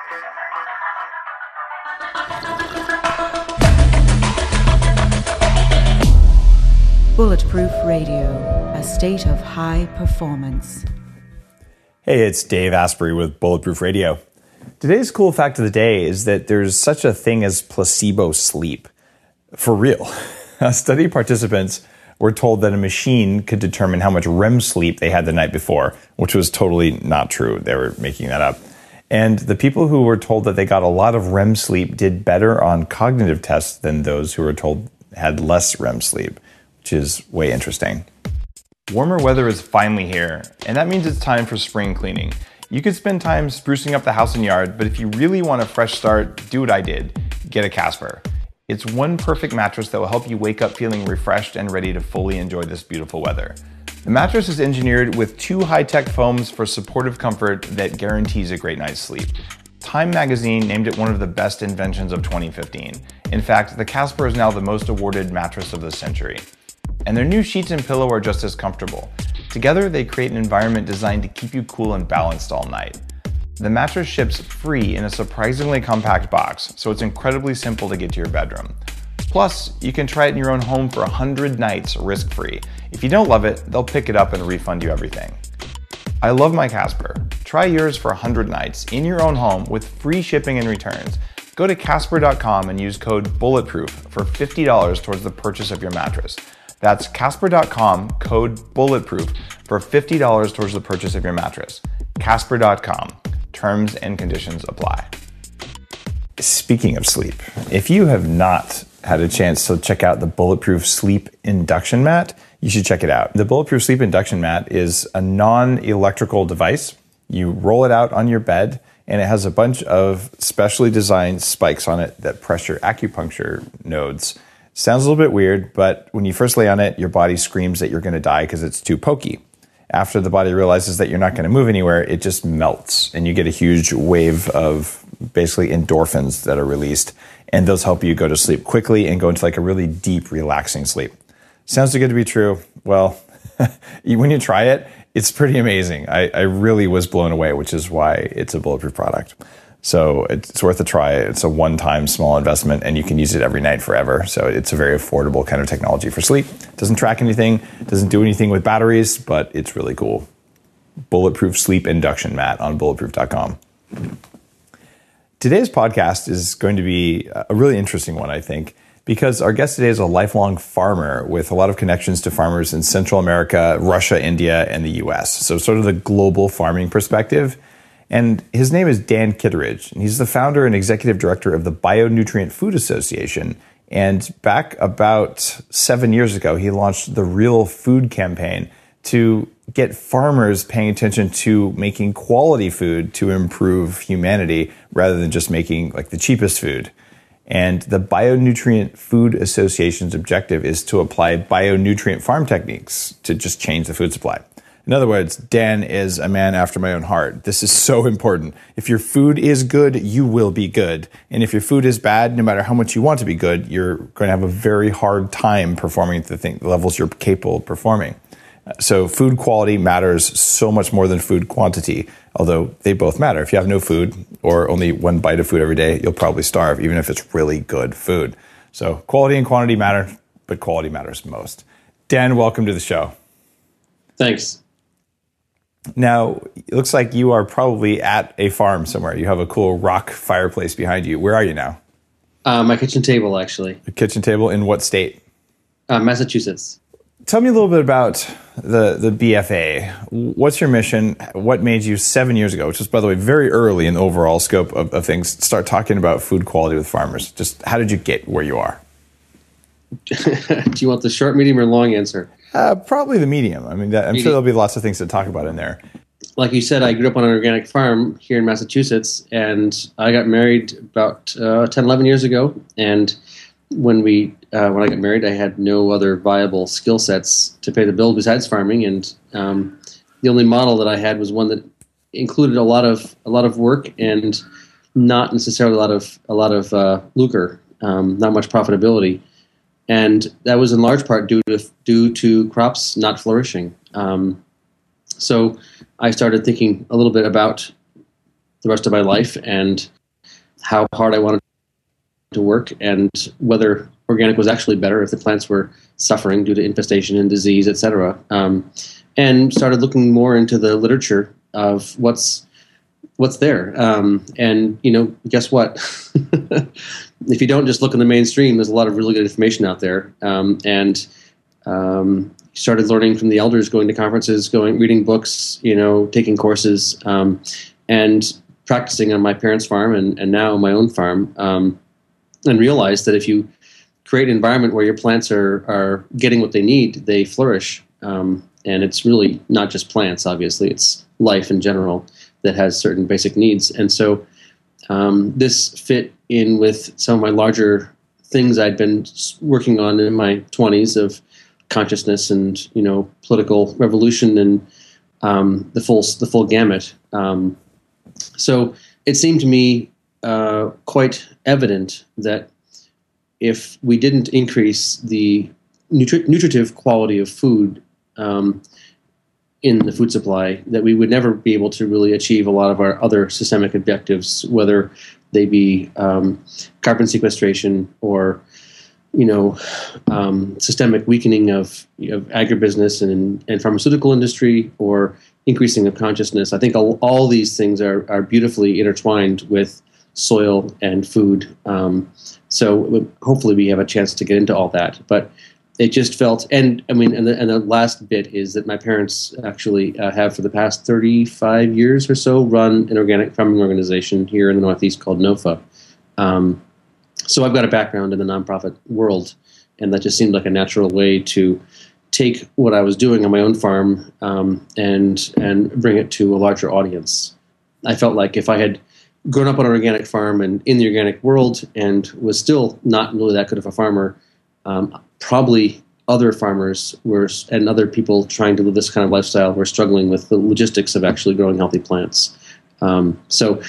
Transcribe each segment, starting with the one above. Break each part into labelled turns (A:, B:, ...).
A: Bulletproof Radio, a state of high performance.
B: Hey, it's Dave Asprey with Bulletproof Radio. Today's cool fact of the day is that there's such a thing as placebo sleep. For real. Study participants were told that a machine could determine how much REM sleep they had the night before, which was totally not true. They were making that up. And the people who were told that they got a lot of REM sleep did better on cognitive tests than those who were told had less REM sleep, which is way interesting. Warmer weather is finally here, and that means it's time for spring cleaning. You could spend time sprucing up the house and yard, but if you really want a fresh start, do what I did. Get a Casper. It's one perfect mattress that will help you wake up feeling refreshed and ready to fully enjoy this beautiful weather. The mattress is engineered with 2 high-tech foams for supportive comfort that guarantees a great night's sleep. Time magazine named it one of the best inventions of 2015. In fact, the Casper is now the most awarded mattress of the century. And their new sheets and pillow are just as comfortable. Together, they create an environment designed to keep you cool and balanced all night. The mattress ships free in a surprisingly compact box, so it's incredibly simple to get to your bedroom. Plus, you can try it in your own home for 100 nights risk-free. If you don't love it, they'll pick it up and refund you everything. I love my Casper. Try yours for 100 nights in your own home with free shipping and returns. Go to Casper.com and use code BULLETPROOF for $50 towards the purchase of your mattress. That's Casper.com, code BULLETPROOF for $50 towards the purchase of your mattress. Casper.com. Terms and conditions apply. Speaking of sleep, if you have not had a chance to check out the Bulletproof Sleep Induction Mat, you should check it out. The Bulletproof Sleep Induction Mat is a non-electrical device. You roll it out on your bed, and it has a bunch of specially designed spikes on it that pressure acupuncture nodes. Sounds a little bit weird, but when you first lay on it, your body screams that you're going to die because it's too pokey. After the body realizes that you're not going to move anywhere, it just melts, and you get a huge wave of basically endorphins that are released, and those help you go to sleep quickly and go into like a really deep, relaxing sleep. Sounds too good to be true. Well, when you try it, it's pretty amazing. I really was blown away, which is why it's a Bulletproof product. So it's worth a try. It's a one-time small investment, and you can use it every night forever. So it's a very affordable kind of technology for sleep. It doesn't track anything, doesn't do anything with batteries, but it's really cool. Bulletproof Sleep Induction Mat on bulletproof.com. Today's podcast is going to be a really interesting one, I think, because our guest today is a lifelong farmer with a lot of connections to farmers in Central America, Russia, India, and the US. So sort of the global farming perspective. And his name is Dan Kitteridge, and he's the founder and executive director of the Bionutrient Food Association. And back about 7 years ago, he launched the Real Food campaign to get farmers paying attention to making quality food to improve humanity rather than just making like the cheapest food. And the Bionutrient Food Association's objective is to apply bionutrient farm techniques to just change the food supply. In other words, Dan is a man after my own heart. This is so important. If your food is good, you will be good. And if your food is bad, no matter how much you want to be good, you're going to have a very hard time performing at the levels you're capable of performing. So food quality matters so much more than food quantity, although they both matter. If you have no food or only one bite of food every day, you'll probably starve, even if it's really good food. So quality and quantity matter, but quality matters most. Dan, welcome to the show.
C: Thanks.
B: Now, it looks like you are probably at a farm somewhere. You have a cool rock fireplace behind you. Where are you now?
C: My kitchen table, actually.
B: A kitchen table in what state?
C: Massachusetts.
B: Tell me a little bit about the BFA. What's your mission? What made you 7 years ago, which is, by the way, very early in the overall scope of things, start talking about food quality with farmers? Just how did you get where you are?
C: Do you want the short, medium, or long answer?
B: Probably the medium. I mean, I'm sure there'll be lots of things to talk about in there.
C: Like you said, I grew up on an organic farm here in Massachusetts, and I got married about 10, 11 years ago. And when I got married, I had no other viable skill sets to pay the bill besides farming. And the only model that I had was one that included a lot of work and not necessarily a lot of lucre, not much profitability. And that was in large part due to crops not flourishing. So I started thinking a little bit about the rest of my life and how hard I wanted to work, and whether organic was actually better if the plants were suffering due to infestation and disease, etc. And started looking more into the literature of what's there. And guess what? If you don't just look in the mainstream, there's a lot of really good information out there. And started learning from the elders, going to conferences, reading books, taking courses, and practicing on my parents' farm and now my own farm. And realized that if you create an environment where your plants are getting what they need, they flourish. And it's really not just plants, obviously. It's life in general that has certain basic needs. And so this fit in with some of my larger things I'd been working on in my 20s of consciousness and, political revolution and the full gamut. So it seemed to me quite evident that if we didn't increase the nutritive quality of food in the food supply, that we would never be able to really achieve a lot of our other systemic objectives, whether they be carbon sequestration or systemic weakening of agribusiness and pharmaceutical industry, or increasing of consciousness. I think all these things are beautifully intertwined with soil and food. So hopefully we have a chance to get into all that. But it just felt, and the last bit is that my parents actually have for the past 35 years or so run an organic farming organization here in the Northeast called NOFA. So I've got a background in the nonprofit world, and that just seemed like a natural way to take what I was doing on my own farm and bring it to a larger audience. I felt like if I had grown up on an organic farm and in the organic world and was still not really that good of a farmer, probably other farmers and other people trying to live this kind of lifestyle were struggling with the logistics of actually growing healthy plants. There's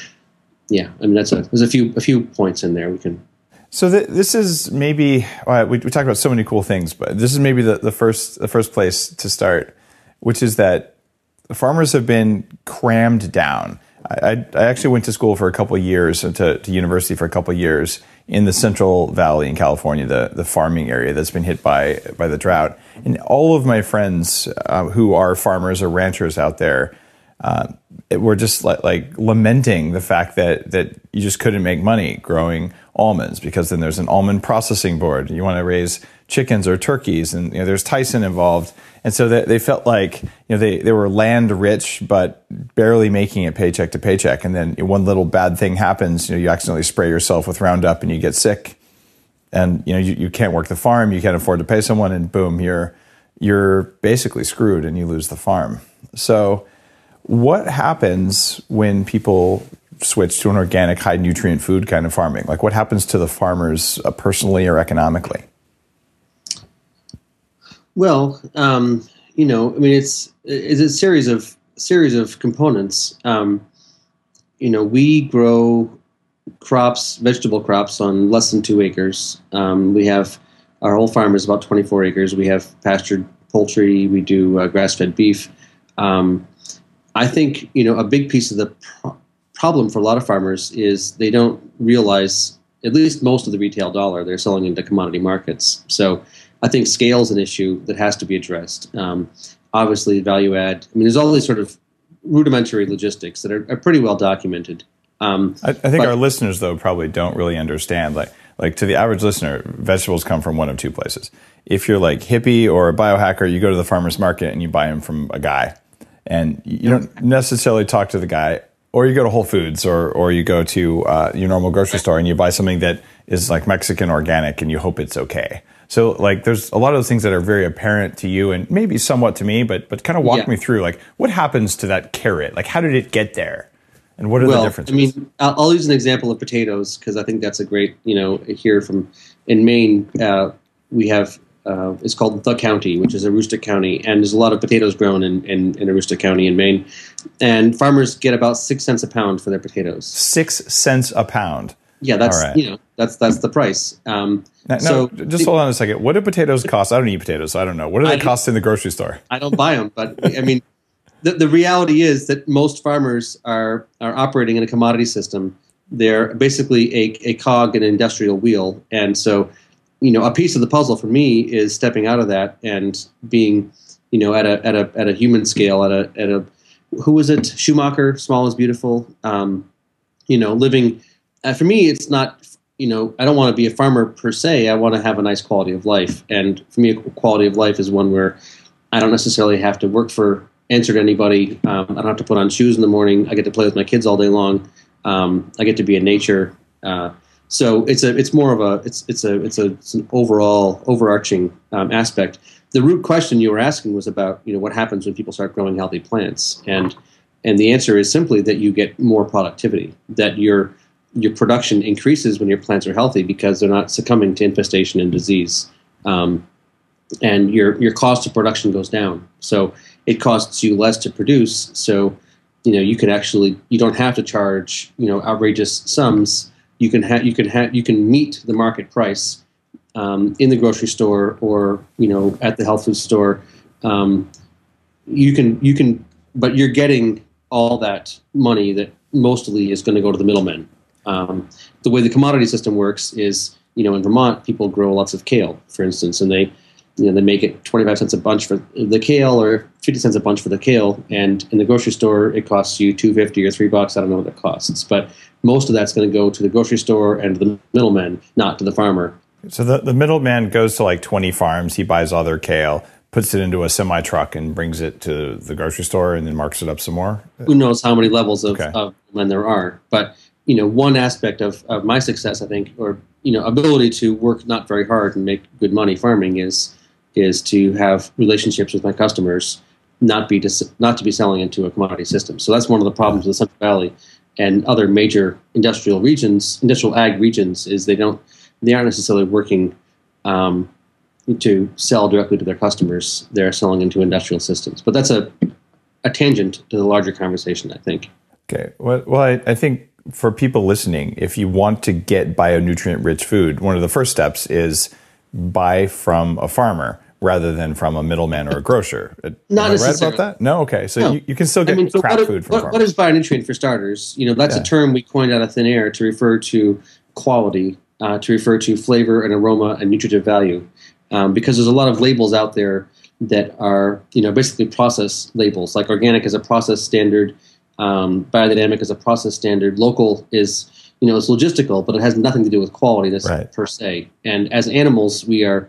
C: a few points in there we can.
B: So this is maybe we talked about so many cool things, but this is maybe the first place to start, which is that farmers have been crammed down. I actually went to school for a couple of years, to university for a couple of years in the Central Valley in California, the farming area that's been hit by the drought. And all of my friends who are farmers or ranchers out there were just like lamenting the fact that you just couldn't make money growing almonds, because then there's an almond processing board. You want to raise chickens or turkeys, and there's Tyson involved. And so they felt like they were land rich, but barely making it paycheck to paycheck. And then one little bad thing happens, you accidentally spray yourself with Roundup and you get sick, and you can't work the farm, you can't afford to pay someone, and boom, you're basically screwed and you lose the farm. So what happens when people switch to an organic, high nutrient food kind of farming? Like, what happens to the farmers personally or economically?
C: Well, it's a series of components. We grow vegetable crops on less than 2 acres. We have our whole farm is about 24 acres. We have pastured poultry. We do grass-fed beef. I think a big piece of the problem for a lot of farmers is they don't realize, at least most of the retail dollar they're selling into commodity markets. So I think scale is an issue that has to be addressed. Obviously, value add. There's all these sort of rudimentary logistics that are pretty well documented.
B: I think our listeners, though, probably don't really understand. Like to the average listener, vegetables come from one of two places. If you're like hippie or a biohacker, you go to the farmer's market and you buy them from a guy. And you don't necessarily talk to the guy, or you go to Whole Foods or you go to your normal grocery store and you buy something that is like Mexican organic and you hope it's okay. So like there's a lot of those things that are very apparent to you and maybe somewhat to me, but kind of walk me through, like, what happens to that carrot? Like, how did it get there? And what are the differences?
C: I'll use an example of potatoes because I think that's a great, here in Maine, we have, it's called The County, which is Aroostook County, and there's a lot of potatoes grown in Aroostook County in Maine. And farmers get about 6 cents a pound for their potatoes.
B: 6 cents a pound.
C: Yeah, that's right. That's the price.
B: Just hold on a second. What do potatoes cost? I don't eat potatoes, so I don't know. What do they cost in the grocery store?
C: I don't buy them, but the reality is that most farmers are operating in a commodity system They're basically a cog in an industrial wheel. And so, a piece of the puzzle for me is stepping out of that and being, at a human scale, at a who was it? Schumacher, Small is Beautiful. Living. For me, it's not. I don't want to be a farmer per se. I want to have a nice quality of life. And for me, quality of life is one where I don't necessarily have to answer to anybody. I don't have to put on shoes in the morning. I get to play with my kids all day long. I get to be in nature. So it's an overall overarching aspect. The root question you were asking was about what happens when people start growing healthy plants, and the answer is simply that you get more productivity, that your production increases when your plants are healthy because they're not succumbing to infestation and disease, and your cost of production goes down. So it costs you less to produce. So you don't have to charge outrageous sums. You can meet the market price in the grocery store or at the health food store. You can, but you're getting all that money that mostly is going to go to the middlemen. The way the commodity system works is, in Vermont, people grow lots of kale, for instance, and they make it 25 cents a bunch for the kale or 50 cents a bunch for the kale. And in the grocery store, it costs you $2.50 or $3. I don't know what it costs, but most of that's going to go to the grocery store and to the middleman, not to the farmer.
B: So the middleman goes to like 20 farms. He buys all their kale, puts it into a semi truck and brings it to the grocery store and then marks it up some more.
C: Who knows how many levels of when there are, but one aspect of my success, I think, or ability to work not very hard and make good money farming is to have relationships with my customers, not to be selling into a commodity system. So that's one of the problems with the Central Valley and other major industrial ag regions, is they aren't necessarily working to sell directly to their customers. They're selling into industrial systems. But that's a tangent to the larger conversation, I think.
B: Okay. Well, I think for people listening, if you want to get bionutrient-rich food, one of the first steps is buy from a farmer rather than from a middleman or a grocer.
C: Not
B: Am I right
C: necessarily.
B: about that? No? Okay. So you can still get crap food from farmers.
C: What is bionutrient, for starters? That's a term we coined out of thin air to refer to quality, to refer to flavor and aroma and nutritive value. Because there's a lot of labels out there that are, basically process labels. Like organic is a process standard, biodynamic is a process standard, local is, it's logistical, but it has nothing to do with quality per se. And as animals, we are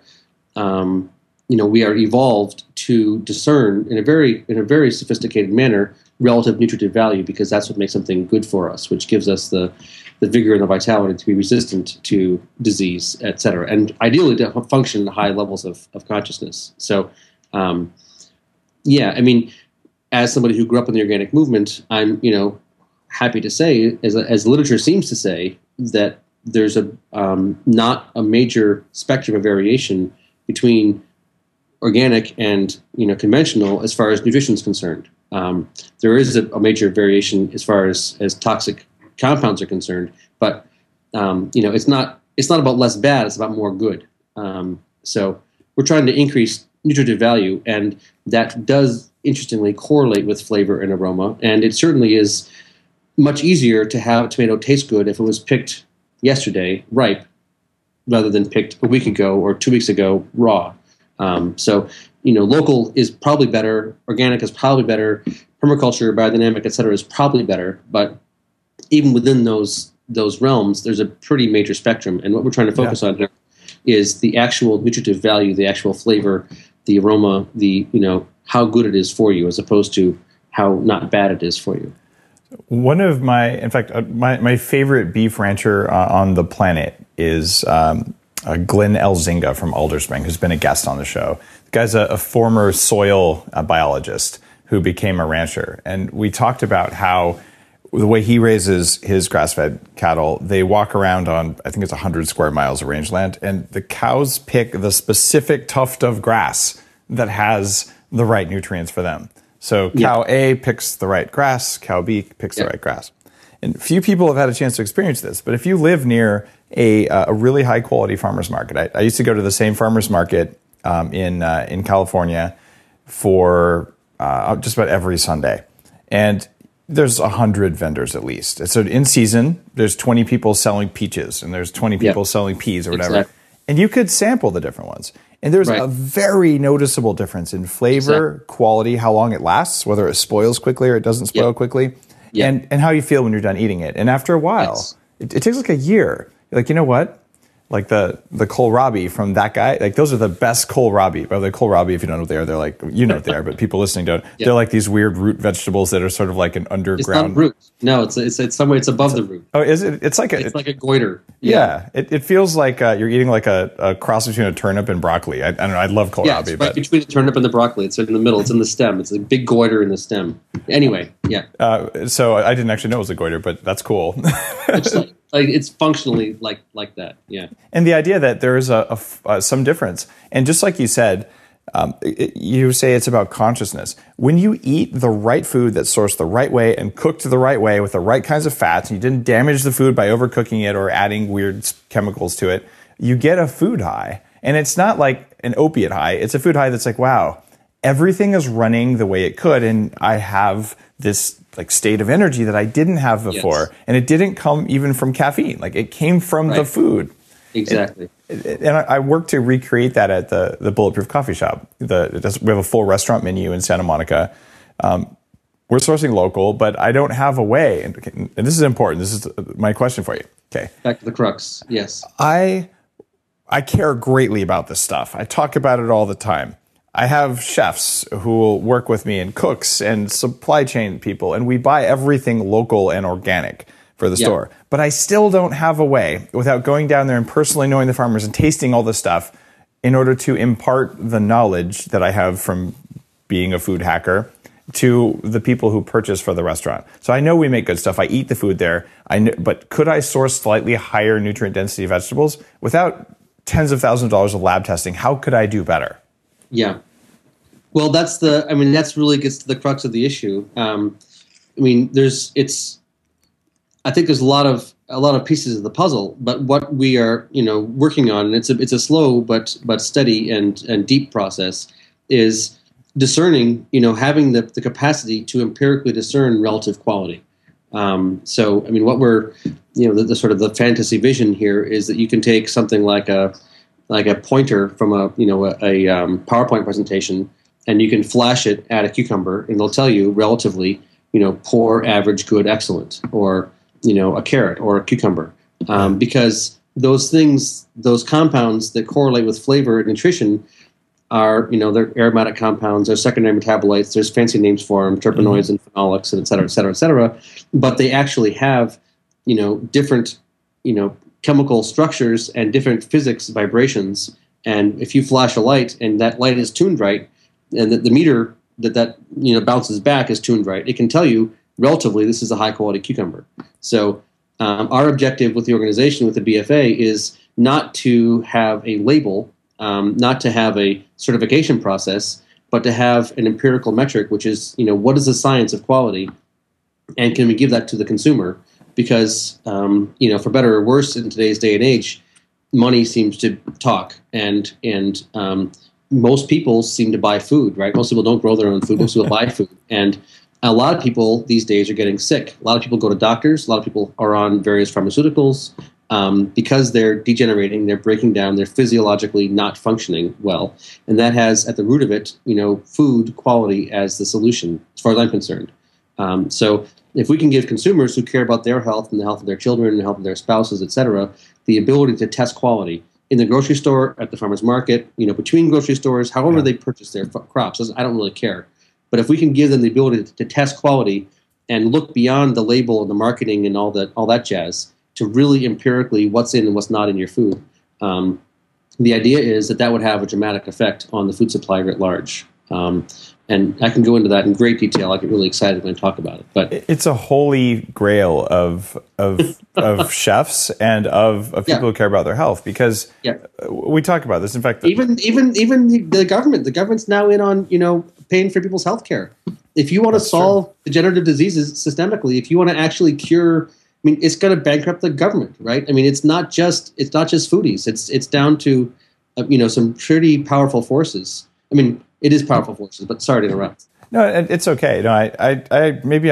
C: evolved to discern in a very sophisticated manner relative nutritive value, because that's what makes something good for us, which gives us the vigor and the vitality to be resistant to disease, et cetera, and ideally to function at high levels of consciousness. So, as somebody who grew up in the organic movement, I'm, happy to say, as literature seems to say, that there's not a major spectrum of variation between organic and conventional as far as nutrition is concerned. There is a major variation as far as toxic compounds are concerned, but it's not about less bad; it's about more good. So we're trying to increase nutritive value, and that does interestingly correlate with flavor and aroma. And it certainly is much easier to have a tomato taste good if it was picked yesterday, ripe, rather than picked a week ago or 2 weeks ago, raw. So local is probably better, organic is probably better, permaculture, biodynamic, et cetera, is probably better. But even within those realms, there's a pretty major spectrum. And what we're trying to focus on here is the actual nutritive value, the actual flavor, the aroma, the how good it is for you, as opposed to how not bad it is for you.
B: One of my favorite beef rancher on the planet is Glenn Elzinga from Alder Spring, who's been a guest on the show. The guy's a former soil biologist who became a rancher. And we talked about how the way he raises his grass-fed cattle, they walk around on, I think it's 100 square miles of rangeland, and the cows pick the specific tuft of grass that has the right nutrients for them. So cow A picks the right grass, cow B picks the right grass. And few people have had a chance to experience this, but if you live near a really high-quality farmer's market, I used to go to the same farmer's market in California for just about every Sunday. And There's 100 vendors at least. So in season, there's 20 people selling peaches, and there's 20 people selling peas or whatever. Exactly. And you could sample the different ones. And there's a very noticeable difference in flavor, quality, how long it lasts, whether it spoils quickly or it doesn't spoil quickly, and how you feel when you're done eating it. And after a while, it takes like a year. You're like, you know what? Like the kohlrabi from that guy, like those are the best kohlrabi. By the way, kohlrabi, if you don't know what they are, they're like, you know what they are, but people listening don't. They're like these weird root vegetables that are sort of like an underground.
C: It's not root. No, it's somewhere. It's above the root.
B: Oh, is it? It's like
C: a goiter.
B: Yeah, it feels like you're eating like a cross between a turnip and broccoli. I don't know. I love kohlrabi.
C: Yeah, it's right between the turnip and the broccoli. It's in the middle. It's in the stem. It's a big goiter in the stem. Anyway,
B: so I didn't actually know it was a goiter, but that's cool.
C: It's like it's functionally like that. Yeah.
B: And the idea that there is some difference, and just like you said, you say it's about consciousness. When you eat the right food that's sourced the right way and cooked the right way with the right kinds of fats, and you didn't damage the food by overcooking it or adding weird chemicals to it, you get a food high. And it's not like an opiate high. It's a food high that's like, wow, everything is running the way it could, and I have this like state of energy that I didn't have before. Yes. And it didn't come even from caffeine. Like it came from the food.
C: Exactly.
B: And I work to recreate that at the Bulletproof Coffee Shop. We have a full restaurant menu in Santa Monica. We're sourcing local, but I don't have a way. And this is important. This is my question for you. Okay.
C: Back to the crux. Yes.
B: I care greatly about this stuff. I talk about it all the time. I have chefs who will work with me and cooks and supply chain people, and we buy everything local and organic for the store. But I still don't have a way, without going down there and personally knowing the farmers and tasting all this stuff, in order to impart the knowledge that I have from being a food hacker to the people who purchase for the restaurant. So I know we make good stuff. I eat the food there. But could I source slightly higher nutrient density vegetables without tens of thousands of dollars of lab testing? How could I do better?
C: Yeah. Well, that's really gets to the crux of the issue. I think there's a lot of pieces of the puzzle, but what we are, working on, and it's a slow but steady and deep process, is discerning, having the capacity to empirically discern relative quality. What we're, the sort of the fantasy vision here is that you can take something like a pointer from a PowerPoint presentation, and you can flash it at a cucumber, and they'll tell you relatively, poor, average, good, excellent, or a carrot or a cucumber, because those things, those compounds that correlate with flavor and nutrition are, they're aromatic compounds, they're secondary metabolites, there's fancy names for them, terpenoids and phenolics, and et cetera, et cetera, et cetera. But they actually have, different, chemical structures and different physics vibrations. And if you flash a light and that light is tuned right, and the meter that bounces back is tuned right, it can tell you relatively this is a high quality cucumber. So our objective with the organization, with the BFA, is not to have a label, not to have a certification process, but to have an empirical metric, which is, what is the science of quality, and can we give that to the consumer? Because, for better or worse, in today's day and age, money seems to talk, and most people seem to buy food, right? Most people don't grow their own food. Most people buy food, and a lot of people these days are getting sick. A lot of people go to doctors. A lot of people are on various pharmaceuticals because they're degenerating, they're breaking down, they're physiologically not functioning well, and that has at the root of it, food quality as the solution, as far as I'm concerned. So if we can give consumers who care about their health and the health of their children and the health of their spouses, et cetera, the ability to test quality in the grocery store, at the farmer's market, between grocery stores, however they purchase their crops, I don't really care. But if we can give them the ability to test quality and look beyond the label and the marketing and all that jazz to really empirically what's in and what's not in your food, the idea is that would have a dramatic effect on the food supply writ large. And I can go into that in great detail. I get really excited when I talk about it. But
B: it's a holy grail of chefs and of people who care about their health, because we talk about this. In fact,
C: even the government. The government's now in on paying for people's health care. If you want to solve degenerative diseases systemically, if you want to actually cure, it's going to bankrupt the government, right? It's not just foodies. It's down to some pretty powerful forces. It is powerful forces, but sorry to interrupt.
B: No, it's okay. No, I maybe I'm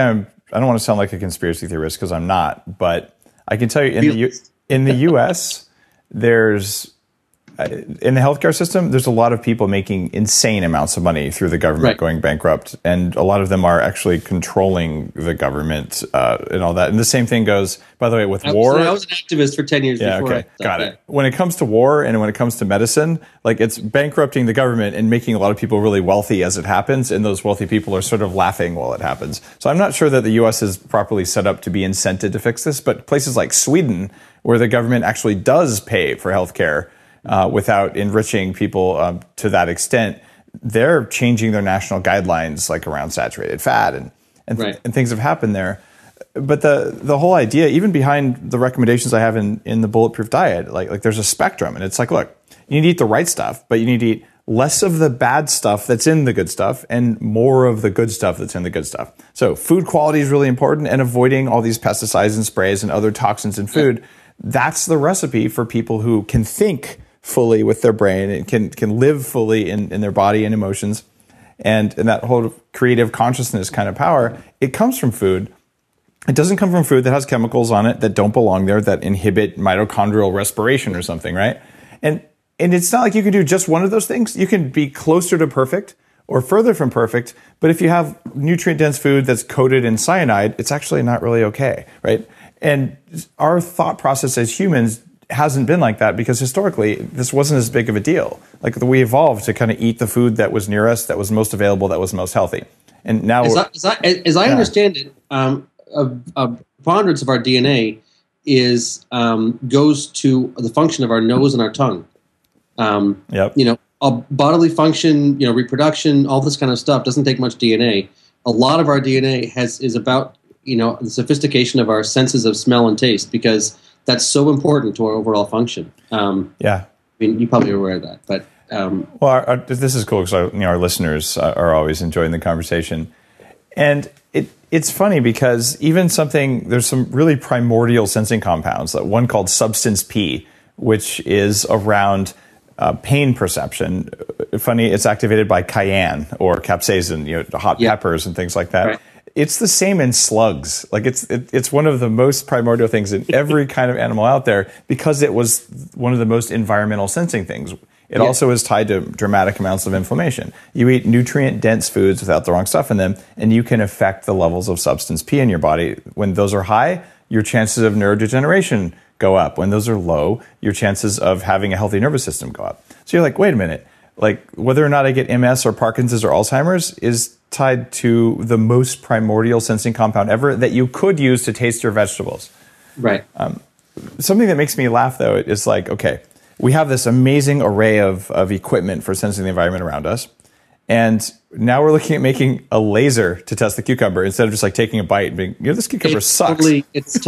B: I don't want to sound like a conspiracy theorist because I'm not, but I can tell you in the U.S. there's in the healthcare system, there's a lot of people making insane amounts of money through the government going bankrupt, and a lot of them are actually controlling the government and all that. And the same thing goes, by the way, with war.
C: I was an activist for 10 years before.
B: Okay, got it. When it comes to war and when it comes to medicine, like it's bankrupting the government and making a lot of people really wealthy as it happens, and those wealthy people are sort of laughing while it happens. So I'm not sure that the U.S. is properly set up to be incented to fix this, but places like Sweden, where the government actually does pay for healthcare, without enriching people to that extent, they're changing their national guidelines like around saturated fat and things have happened there. But the whole idea, even behind the recommendations I have in the Bulletproof diet, like there's a spectrum, and it's like, look, you need to eat the right stuff, but you need to eat less of the bad stuff that's in the good stuff and more of the good stuff that's in the good stuff. So food quality is really important, and avoiding all these pesticides and sprays and other toxins in food. That's the recipe for people who can think fully with their brain and can live fully in their body and emotions, and that whole creative consciousness kind of power. It comes from food. It doesn't come from food that has chemicals on it that don't belong there, that inhibit mitochondrial respiration or something, right? And it's not like you can do just one of those things. You can be closer to perfect or further from perfect, but if you have nutrient-dense food that's coated in cyanide, it's actually not really okay, right? And our thought process as humans hasn't been like that because historically this wasn't as big of a deal. Like we evolved to kind of eat the food that was near us, that was most available, that was most healthy. And now,
C: as I understand it, a preponderance of our DNA goes to the function of our nose and our tongue. Bodily function, reproduction, all this kind of stuff doesn't take much DNA. A lot of our DNA is about the sophistication of our senses of smell and taste, because that's so important to our overall function. I mean, you probably are aware of that, but
B: this is cool because our listeners are always enjoying the conversation, and it's funny because even there's some really primordial sensing compounds. One called substance P, which is around pain perception. Funny, it's activated by cayenne or capsaicin, hot peppers and things like that. Right. It's the same in slugs. Like it's one of the most primordial things in every kind of animal out there because it was one of the most environmental sensing things. It also is tied to dramatic amounts of inflammation. You eat nutrient-dense foods without the wrong stuff in them, and you can affect the levels of substance P in your body. When those are high, your chances of neurodegeneration go up. When those are low, your chances of having a healthy nervous system go up. So you're like, wait a minute. Like whether or not I get MS or Parkinson's or Alzheimer's is tied to the most primordial sensing compound ever that you could use to taste your vegetables.
C: Right.
B: Something that makes me laugh, though, is like, okay, we have this amazing array of equipment for sensing the environment around us. And now we're looking at making a laser to test the cucumber instead of just like taking a bite and being, this cucumber sucks.
C: It's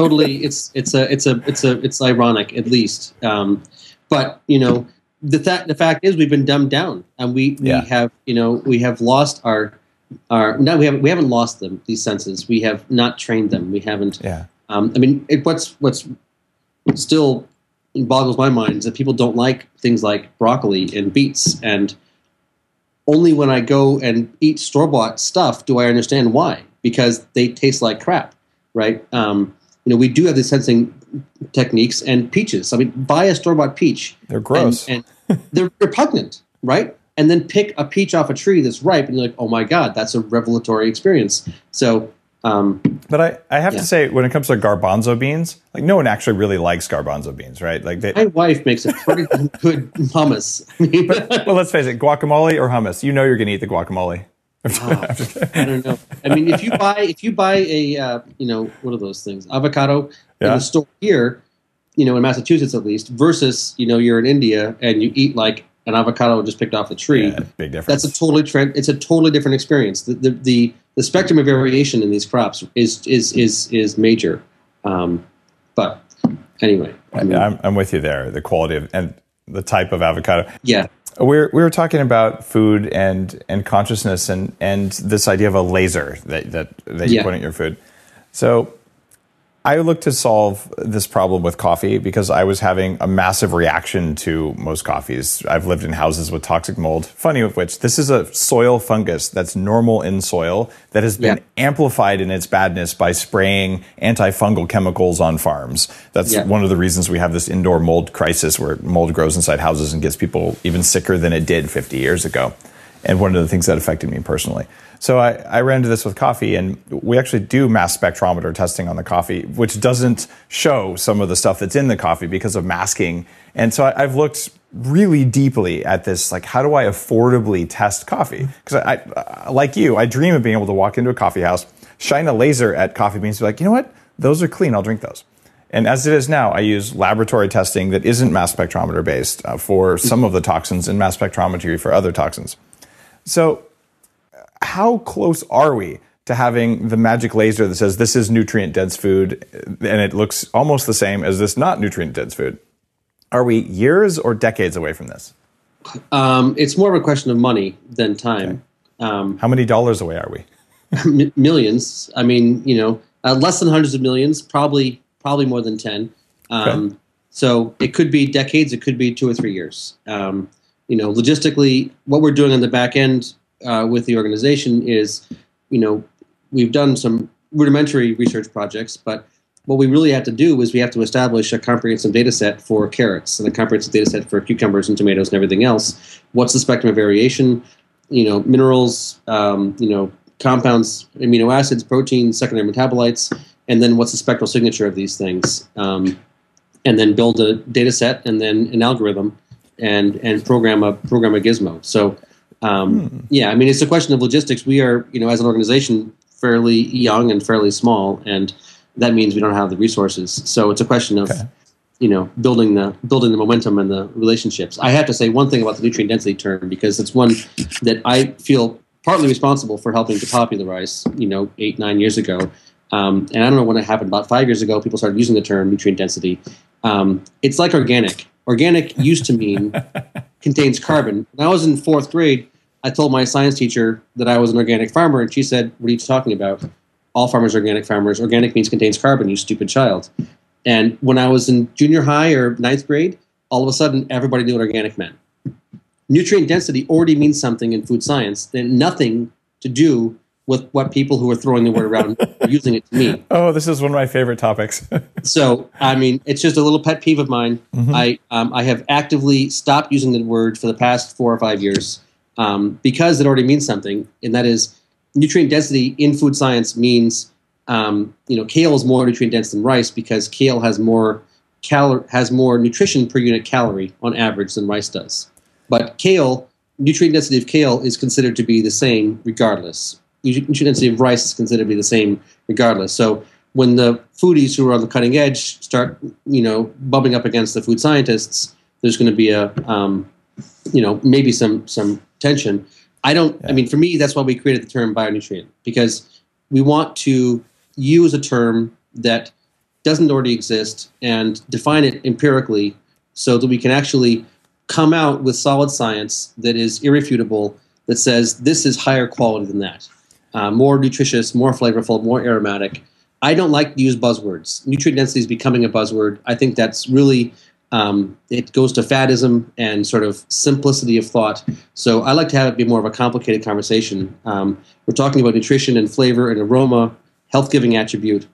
C: ironic, at least. But the fact is we've been dumbed down, and we have lost our we haven't lost them, these senses. We have not trained them. We haven't. Yeah. What's still boggles my mind is that people don't like things like broccoli and beets, and only when I go and eat store-bought stuff do I understand why, because they taste like crap, right? We do have these sensing techniques, and peaches. I mean, buy a store-bought peach.
B: They're gross.
C: And they're repugnant, right? And then pick a peach off a tree that's ripe, and you're like, oh my God, that's a revelatory experience. So,
B: but I have to say, when it comes to garbanzo beans, like no one actually really likes garbanzo beans, right? Like
C: my wife makes a pretty good hummus.
B: Well, let's face it, guacamole or hummus, you're going to eat the guacamole.
C: I don't know. I mean, if you buy a what are those things? Avocado in the store here, in Massachusetts at least, versus you're in India and you eat like an avocado just picked off the tree.
B: Yeah, big difference.
C: It's a totally different experience. The spectrum of variation in these crops is major. But anyway,
B: I'm with you there. The quality of and the type of avocado.
C: Yeah.
B: We were talking about food and consciousness and this idea of a laser that you put in your food. So I looked to solve this problem with coffee because I was having a massive reaction to most coffees. I've lived in houses with toxic mold. Funny of which, this is a soil fungus that's normal in soil that has been amplified in its badness by spraying antifungal chemicals on farms. That's one of the reasons we have this indoor mold crisis where mold grows inside houses and gets people even sicker than it did 50 years ago. And one of the things that affected me personally. So I ran into this with coffee, and we actually do mass spectrometer testing on the coffee, which doesn't show some of the stuff that's in the coffee because of masking. And so I've looked really deeply at this, like, how do I affordably test coffee? Because I like you, I dream of being able to walk into a coffee house, shine a laser at coffee beans, be like, you know what? Those are clean. I'll drink those. And as it is now, I use laboratory testing that isn't mass spectrometer based for some of the toxins and mass spectrometry for other toxins. So how close are we to having the magic laser that says this is nutrient-dense food and it looks almost the same as this not nutrient-dense food? Are we years or decades away from this?
C: It's more of a question of money than time.
B: Okay. How many dollars away are we?
C: Millions. I mean, less than hundreds of millions, probably more than 10.
B: Okay.
C: So it could be decades, it could be 2 or 3 years. Logistically, what we're doing on the back end with the organization is, we've done some rudimentary research projects, but what we really have to do is we have to establish a comprehensive data set for carrots and a comprehensive data set for cucumbers and tomatoes and everything else. What's the spectrum of variation? Minerals, compounds, amino acids, proteins, secondary metabolites, and then what's the spectral signature of these things? And then build a data set and then an algorithm and program a gizmo. So, it's a question of logistics. We are, as an organization, fairly young and fairly small, and that means we don't have the resources. So it's a question of, building the momentum and the relationships. I have to say one thing about the nutrient density term, because it's one that I feel partly responsible for helping to popularize, 8-9 years ago. And I don't know when it happened. About 5 years ago, people started using the term nutrient density. It's like organic. Organic used to mean contains carbon. When I was in 4th grade, I told my science teacher that I was an organic farmer, and she said, "What are you talking about? All farmers are organic farmers. Organic means contains carbon, you stupid child." And when I was in junior high or 9th grade, all of a sudden, everybody knew what organic meant. Nutrient density already means something in food science, and nothing to do with what people who are throwing the word around are using it to mean.
B: Oh, this is one of my favorite topics.
C: So, it's just a little pet peeve of mine. Mm-hmm. I have actively stopped using the word for the past 4 or 5 years because it already means something, and that is nutrient density in food science means, kale is more nutrient dense than rice because kale has more nutrition per unit calorie on average than rice does. But nutrient density of kale is considered to be the same regardless. Nutrient density of rice is considered to be the same regardless. So when the foodies who are on the cutting edge start, bumping up against the food scientists, there's going to be maybe some tension. For me, that's why we created the term bionutrient, because we want to use a term that doesn't already exist and define it empirically so that we can actually come out with solid science that is irrefutable, that says this is higher quality than that. More nutritious, more flavorful, more aromatic. I don't like to use buzzwords. Nutrient density is becoming a buzzword. I think that's really, it goes to faddism and sort of simplicity of thought. So I like to have it be more of a complicated conversation. We're talking about nutrition and flavor and aroma, health-giving attribute.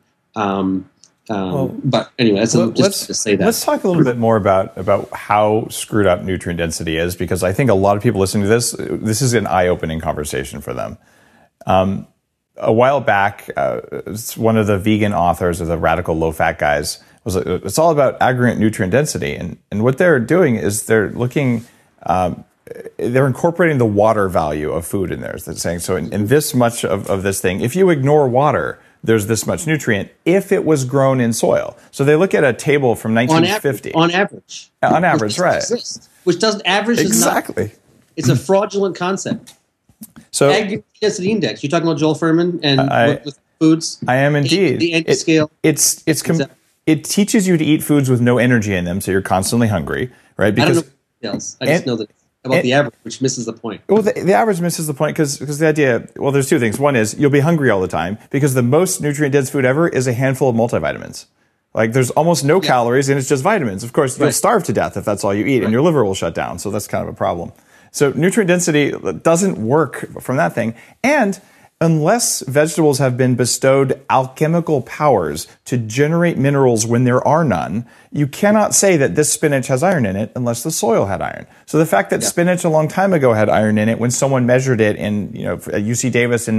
C: But anyway, just to say that.
B: Let's talk a little bit more about how screwed up nutrient density is, because I think a lot of people listening to this is an eye-opening conversation for them. A while back, one of the vegan authors of the Radical Low-Fat guys it's all about aggregate nutrient density. And what they're doing is they're looking, they're incorporating the water value of food in there. They're saying, so in this much of this thing, if you ignore water, there's this much nutrient if it was grown in soil. So they look at a table from 1950.
C: On average.
B: On average, right.
C: Which doesn't average.
B: Exactly.
C: It's a fraudulent concept.
B: So
C: aggregate density index. You're talking about Joel Fuhrman and with foods.
B: I am indeed.
C: The anti-scale.
B: It teaches you to eat foods with no energy in them, so you're constantly hungry, right?
C: Because I don't know details. I just know that about the average, which misses the point.
B: Well, the average misses the point because the idea, well, there's two things. One is you'll be hungry all the time because the most nutrient-dense food ever is a handful of multivitamins. Like there's almost no calories and it's just vitamins. Of course, you'll starve to death if that's all you eat and your liver will shut down. So that's kind of a problem. So nutrient density doesn't work from that thing. And unless vegetables have been bestowed alchemical powers to generate minerals when there are none, you cannot say that this spinach has iron in it unless the soil had iron. So the fact that spinach a long time ago had iron in it when someone measured it in, at UC Davis in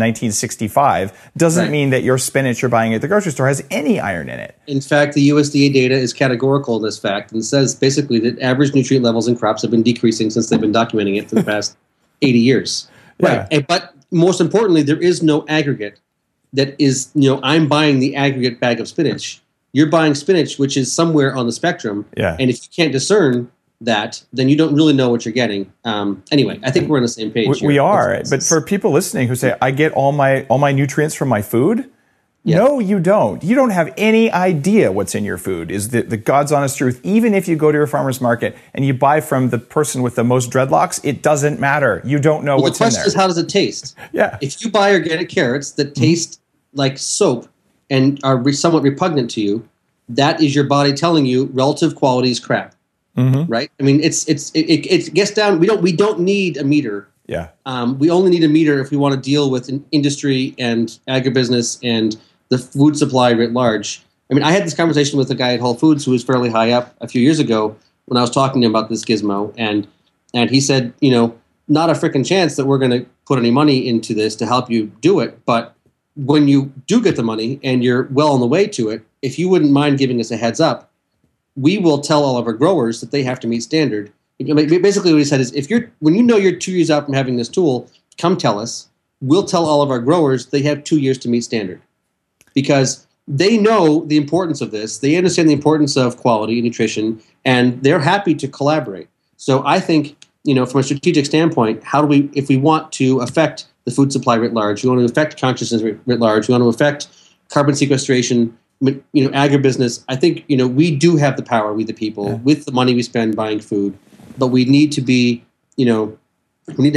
B: 1965 doesn't mean that your spinach you're buying at the grocery store has any iron in it.
C: In fact, the USDA data is categorical in this fact and says basically that average nutrient levels in crops have been decreasing since they've been documenting it for the past 80 years.
B: Yeah.
C: Right. But most importantly, there is no aggregate that is, I'm buying the aggregate bag of spinach. You're buying spinach, which is somewhere on the spectrum.
B: Yeah.
C: And if you can't discern that, then you don't really know what you're getting. Anyway, I think we're on the same page.
B: We are. But for people listening who say, I get all my nutrients from my food. No, you don't. You don't have any idea what's in your food, is the God's honest truth. Even if you go to your farmer's market and you buy from the person with the most dreadlocks, it doesn't matter. You don't know what's in there.
C: The question is, how does it taste?
B: Yeah.
C: If you buy organic carrots that taste like soap and are somewhat repugnant to you, that is your body telling you relative quality is crap. Right? I mean, it gets down. We don't need a meter.
B: Yeah.
C: We only need a meter if we want to deal with industry and agribusiness and the food supply writ large. I mean, I had this conversation with a guy at Whole Foods who was fairly high up a few years ago when I was talking to him about this gizmo, and he said, not a freaking chance that we're going to put any money into this to help you do it, but when you do get the money and you're well on the way to it, if you wouldn't mind giving us a heads up, we will tell all of our growers that they have to meet standard. Basically what he said is, when you're 2 years out from having this tool, come tell us. We'll tell all of our growers they have 2 years to meet standard. Because they know the importance of this. They understand the importance of quality and nutrition, and they're happy to collaborate. So I think, from a strategic standpoint, if we want to affect the food supply writ large, we want to affect consciousness writ large, we want to affect carbon sequestration, agribusiness, I think, we do have the power, we the people, with the money we spend buying food. But we need to be, we need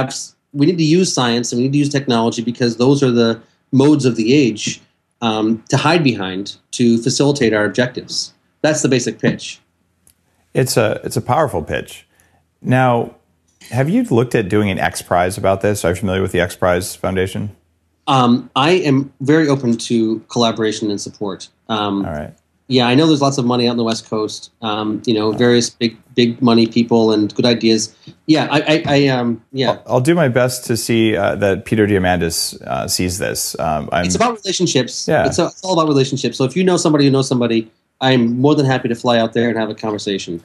C: to use science and we need to use technology because those are the modes of the age to hide behind to facilitate our objectives. That's the basic pitch.
B: It's a powerful pitch. Now, have you looked at doing an X Prize about this? Are you familiar with the X Prize Foundation?
C: I am very open to collaboration and support.
B: All right.
C: Yeah, I know there's lots of money out on the West Coast. Various big money people and good ideas. Yeah,
B: I'll do my best to see that Peter Diamandis sees this.
C: It's about relationships.
B: Yeah.
C: It's all about relationships. So if you know somebody who knows somebody, I'm more than happy to fly out there and have a conversation.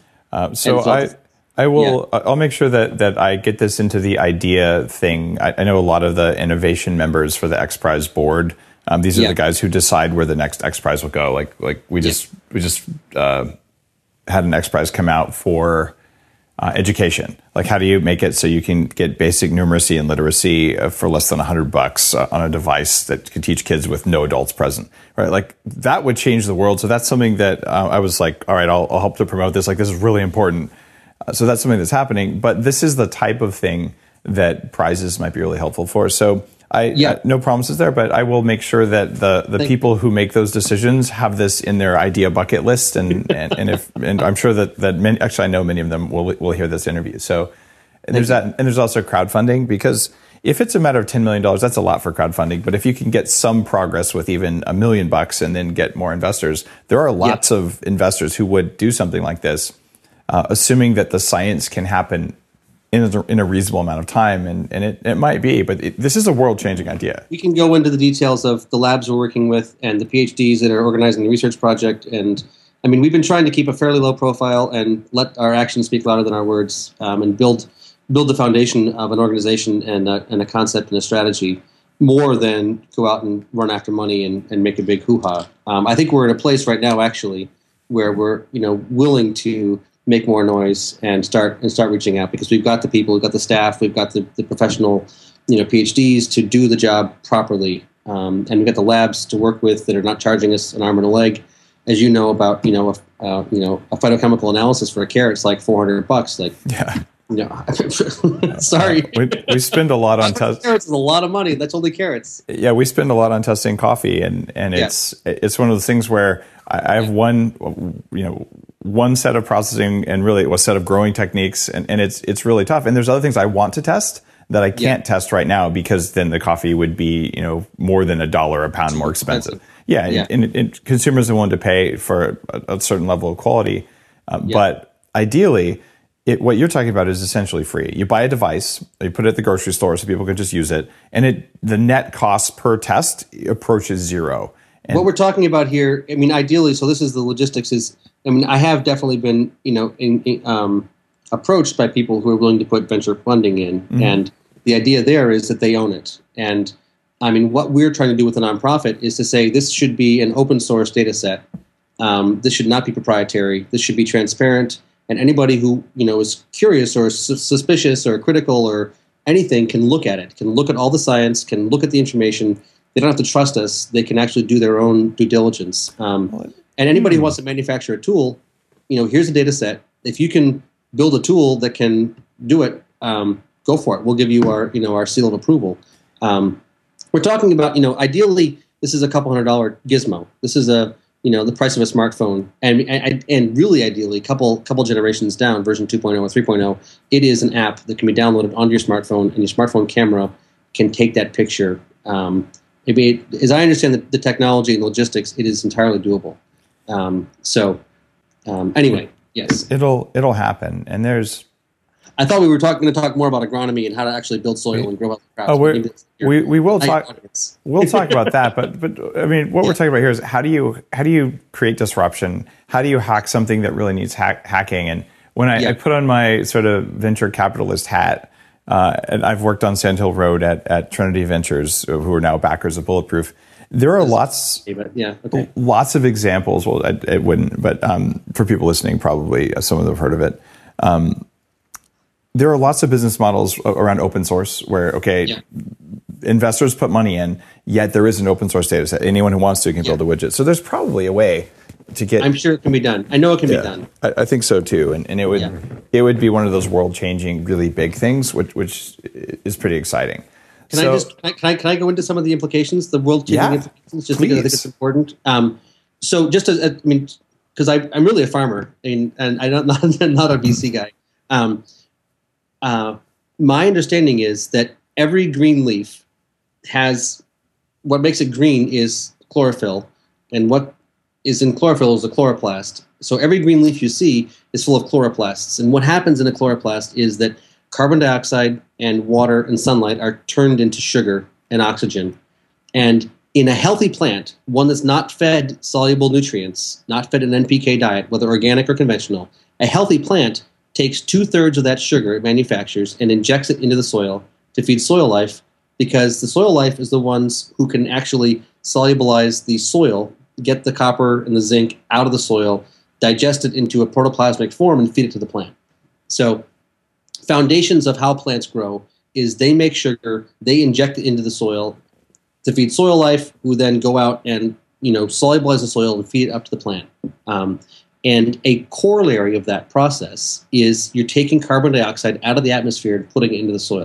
B: I will. Yeah. I'll make sure that I get this into the idea thing. I know a lot of the innovation members for the X Prize board. These are the guys who decide where the next X Prize will go. Like we just had an X Prize come out for education. Like, how do you make it so you can get basic numeracy and literacy for less than $100 on a device that can teach kids with no adults present? Right? Like, that would change the world. So that's something that I was like, all right, I'll help to promote this. Like, this is really important. So that's something that's happening. But this is the type of thing that prizes might be really helpful for. So no promises there, but I will make sure that the people who make those decisions have this in their idea bucket list, and I'm sure that many, actually I know many of them will hear this interview. So there's that, and there's also crowdfunding, because if it's a matter of $10 million, that's a lot for crowdfunding. But if you can get some progress with even $1 million and then get more investors, there are lots of investors who would do something like this, assuming that the science can happen in a reasonable amount of time, and it might be, but this is a world-changing idea.
C: We can go into the details of the labs we're working with and the PhDs that are organizing the research project. And I mean, we've been trying to keep a fairly low profile and let our actions speak louder than our words, and build the foundation of an organization and a concept and a strategy, more than go out and run after money and make a big hoo-ha. I think we're in a place right now, actually, where we're willing to make more noise and start reaching out, because we've got the people, we've got the staff, we've got the professional, PhDs to do the job properly, and we've got the labs to work with that are not charging us an arm and a leg. As you know about, a phytochemical analysis for a carrot's like $400. Like, No, sorry.
B: We spend a lot on
C: testing. Carrots is a lot of money. That's only carrots.
B: Yeah, we spend a lot on testing coffee, and it's one of those things where I have one set of processing and really a set of growing techniques, and it's really tough. And there's other things I want to test that I can't test right now because then the coffee would be more than $1 a pound more expensive. Yeah. And consumers are willing to pay for a certain level of quality, but ideally. What you're talking about is essentially free. You buy a device, you put it at the grocery store so people can just use it, and the net cost per test approaches zero. And
C: what we're talking about here, I mean, ideally, so this is the logistics. I have definitely been, approached by people who are willing to put venture funding in, and the idea there is that they own it. And I mean, what we're trying to do with a nonprofit is to say this should be an open source data set. This should not be proprietary. This should be transparent. And anybody who is curious or suspicious or critical or anything can look at it, can look at all the science, can look at the information. They don't have to trust us. They can actually do their own due diligence. And anybody who wants to manufacture a tool, here's a data set. If you can build a tool that can do it, go for it. We'll give you our seal of approval. We're talking about, ideally, this is a couple $100 gizmo. This is the price of a smartphone, and really ideally, couple generations down, version 2.0 or 3.0, it is an app that can be downloaded onto your smartphone, and your smartphone camera can take that picture. As I understand the technology and logistics, it is entirely doable. Anyway, yes,
B: it'll happen, and there's.
C: I thought we were going to talk more about agronomy and how to actually build soil and grow healthy crops.
B: Oh, we will talk. We'll talk about that, but I mean, what we're talking about here is how do you create disruption? How do you hack something that really needs hacking? And when I put on my sort of venture capitalist hat, and I've worked on Sand Hill Road at Trinity Ventures, who are now backers of Bulletproof. There are lots of examples. Well, it wouldn't, but for people listening, probably some of them have heard of it. There are lots of business models around open source where, investors put money in, yet there is an open source data set. Anyone who wants to can build a widget. So there's probably a way to get.
C: I'm sure it can be done. I know it can be done.
B: I think so too, and it would be one of those world changing, really big things, which is pretty exciting.
C: Can I go into some of the implications, the world changing implications, just because I think it's important. So just because I'm really a farmer and I'm not a VC guy. My understanding is that every green leaf has, what makes it green is chlorophyll, and what is in chlorophyll is a chloroplast. So every green leaf you see is full of chloroplasts. And what happens in a chloroplast is that carbon dioxide and water and sunlight are turned into sugar and oxygen. And in a healthy plant, one that's not fed soluble nutrients, not fed an NPK diet, whether organic or conventional, a healthy plant takes 2/3 of that sugar it manufactures and injects it into the soil to feed soil life, because the soil life is the ones who can actually solubilize the soil, get the copper and the zinc out of the soil, digest it into a protoplasmic form, and feed it to the plant. So foundations of how plants grow is they make sugar, they inject it into the soil to feed soil life, who then go out and solubilize the soil and feed it up to the plant. And a corollary of that process is you're taking carbon dioxide out of the atmosphere and putting it into the soil.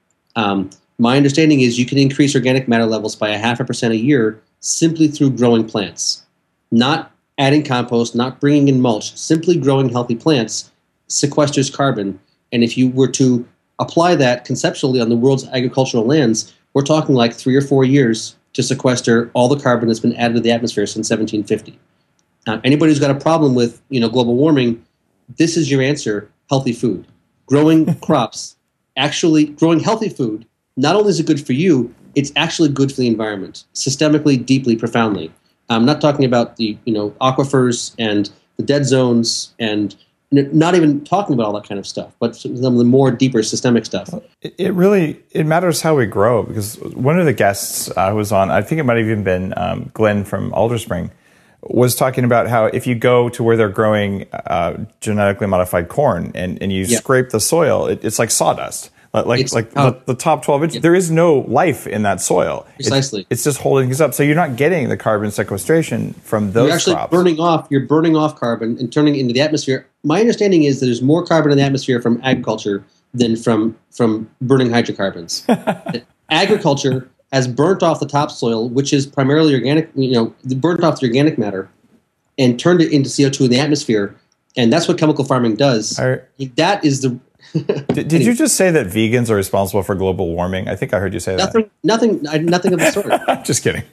C: My understanding is you can increase organic matter levels by 0.5% a year simply through growing plants. Not adding compost, not bringing in mulch, simply growing healthy plants sequesters carbon. And if you were to apply that conceptually on the world's agricultural lands, we're talking like 3 or 4 years to sequester all the carbon that's been added to the atmosphere since 1750. Anybody who's got a problem with global warming, this is your answer: healthy food. Growing crops, actually growing healthy food, not only is it good for you, it's actually good for the environment, systemically, deeply, profoundly. I'm not talking about the aquifers and the dead zones, and not even talking about all that kind of stuff, but some of the more deeper systemic stuff.
B: It matters how we grow, because one of the guests who was on, I think it might have even been Glenn from Alder Spring, was talking about how if you go to where they're growing genetically modified corn and you scrape the soil, it's like sawdust. The top 12 inches. Yeah. There is no life in that soil.
C: Precisely.
B: It's just holding things up. So you're not getting the carbon sequestration from those crops.
C: You're actually burning off carbon and turning it into the atmosphere. My understanding is that there's more carbon in the atmosphere from agriculture than from burning hydrocarbons. Agriculture has burnt off the topsoil, which is primarily organic, burnt off the organic matter and turned it into CO2 in the atmosphere. And that's what chemical farming does. That is the...
B: Did you just say that vegans are responsible for global warming? I think I heard you say that.
C: Nothing of the sort.
B: Just kidding.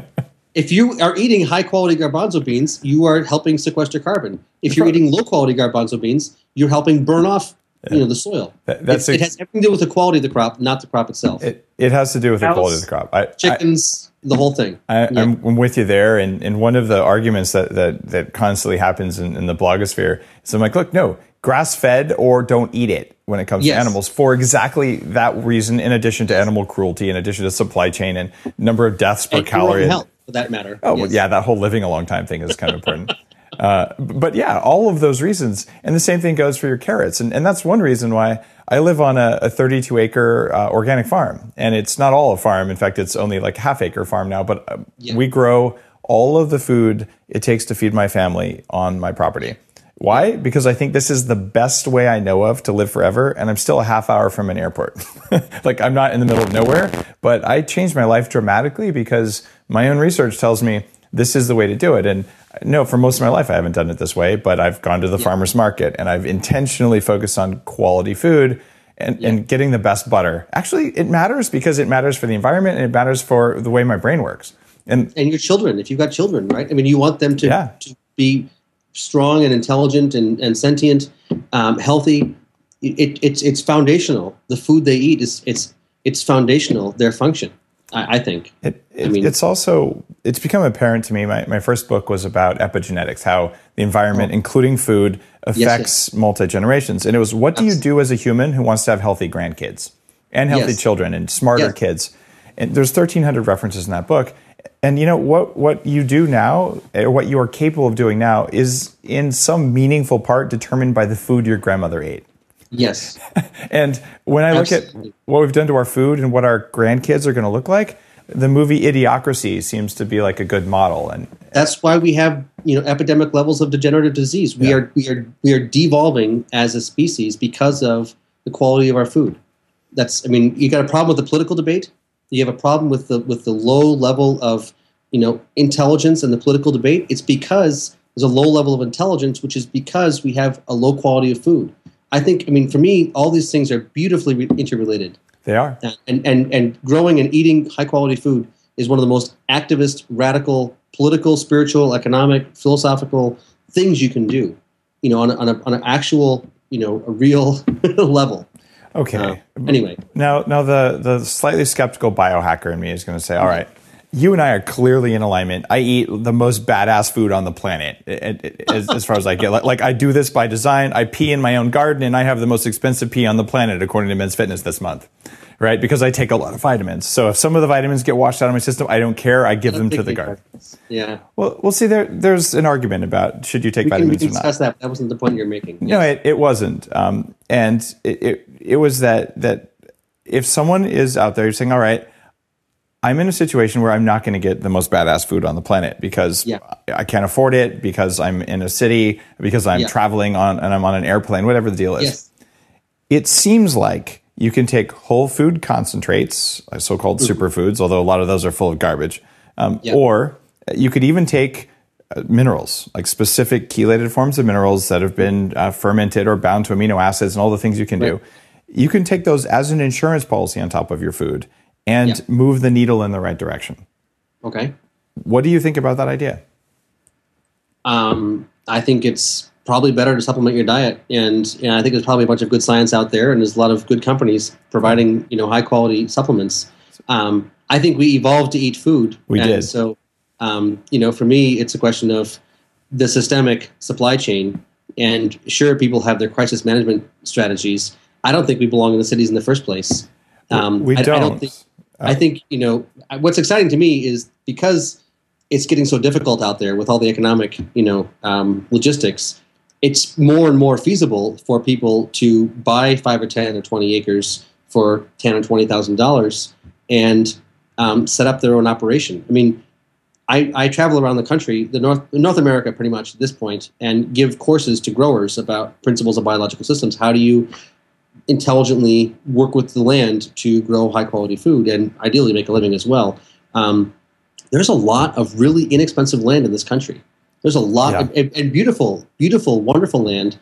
C: If you are eating high-quality garbanzo beans, you are helping sequester carbon. If you're eating low-quality garbanzo beans, you're helping burn off the soil. It has everything to do with the quality of the crop, not the crop itself.
B: It has to do with the quality of the crop.
C: Chickens, the whole thing.
B: I'm with you there. And one of the arguments that constantly happens in the blogosphere is I'm like, look, no, grass-fed or don't eat it when it comes to animals for exactly that reason, in addition to animal cruelty, in addition to supply chain and number of deaths per calorie.
C: Health, for that matter.
B: Oh, well, yeah, that whole living a long time thing is kind of important. But yeah, all of those reasons. And the same thing goes for your carrots. And that's one reason why I live on a 32-acre organic farm. And it's not all a farm. In fact, it's only like a half-acre farm now. But we grow all of the food it takes to feed my family on my property. Why? Because I think this is the best way I know of to live forever, and I'm still a half hour from an airport. Like, I'm not in the middle of nowhere, but I changed my life dramatically because my own research tells me this is the way to do it. And no, for most of my life, I haven't done it this way, but I've gone to the farmer's market, and I've intentionally focused on quality food and getting the best butter. Actually, it matters because it matters for the environment, and it matters for the way my brain works. And
C: your children, if you've got children, right? I mean, you want them to be strong and intelligent and sentient, healthy. It's foundational. The food they eat it's foundational. Their function, I think.
B: It's become apparent to me. My first book was about epigenetics, how the environment, including food, affects multi-generations. And it was, what do you do as a human who wants to have healthy grandkids and healthy children and smarter kids? And there's 1,300 references in that book. And you know what you do now, or what you are capable of doing now, is in some meaningful part determined by the food your grandmother ate.
C: Yes.
B: And when I look at what we've done to our food and what our grandkids are going to look like, the movie Idiocracy seems to be like a good model. And
C: that's why we have epidemic levels of degenerative disease. We are devolving as a species because of the quality of our food. You got a problem with the political debate. You have a problem with the low level of intelligence in the political debate. It's because there's a low level of intelligence, which is because we have a low quality of food. I think, for me, all these things are beautifully interrelated.
B: They are.
C: And growing and eating high quality food is one of the most activist, radical, political, spiritual, economic, philosophical things you can do. On an actual, a real level.
B: Okay.
C: Anyway.
B: Now the slightly skeptical biohacker in me is going to say, all right, you and I are clearly in alignment. I eat the most badass food on the planet, as far as I get. Like, I do this by design. I pee in my own garden, and I have the most expensive pee on the planet, according to Men's Fitness this month, right? Because I take a lot of vitamins. So if some of the vitamins get washed out of my system, I don't care. I give them to the garden.
C: Yeah.
B: Well, we'll see. There's an argument about should you take vitamins or not.
C: We can discuss that. That wasn't the point you're making.
B: No, it wasn't. And it was that if someone is out there saying, all right, I'm in a situation where I'm not going to get the most badass food on the planet because I can't afford it, because I'm in a city, because I'm traveling and I'm on an airplane, whatever the deal is.
C: Yes.
B: It seems like you can take whole food concentrates, so-called superfoods, although a lot of those are full of garbage, or you could even take minerals, like specific chelated forms of minerals that have been fermented or bound to amino acids and all the things you can do. You can take those as an insurance policy on top of your food and move the needle in the right direction.
C: Okay.
B: What do you think about that idea?
C: I think it's probably better to supplement your diet. And I think there's probably a bunch of good science out there, and there's a lot of good companies providing, high quality supplements. I think we evolved to eat food.
B: We did.
C: So, for me, it's a question of the systemic supply chain. And sure, people have their crisis management strategies. I don't think we belong in the cities in the first place.
B: We don't.
C: I think, what's exciting to me is because it's getting so difficult out there with all the economic, logistics, it's more and more feasible for people to buy 5 or 10 or 20 acres for $10,000 or $20,000 and set up their own operation. I mean, I travel around the country, North America pretty much at this point, and give courses to growers about principles of biological systems. How do you intelligently work with the land to grow high quality food and ideally make a living as well? There's a lot of really inexpensive land in this country. There's a lot and beautiful, beautiful, wonderful land.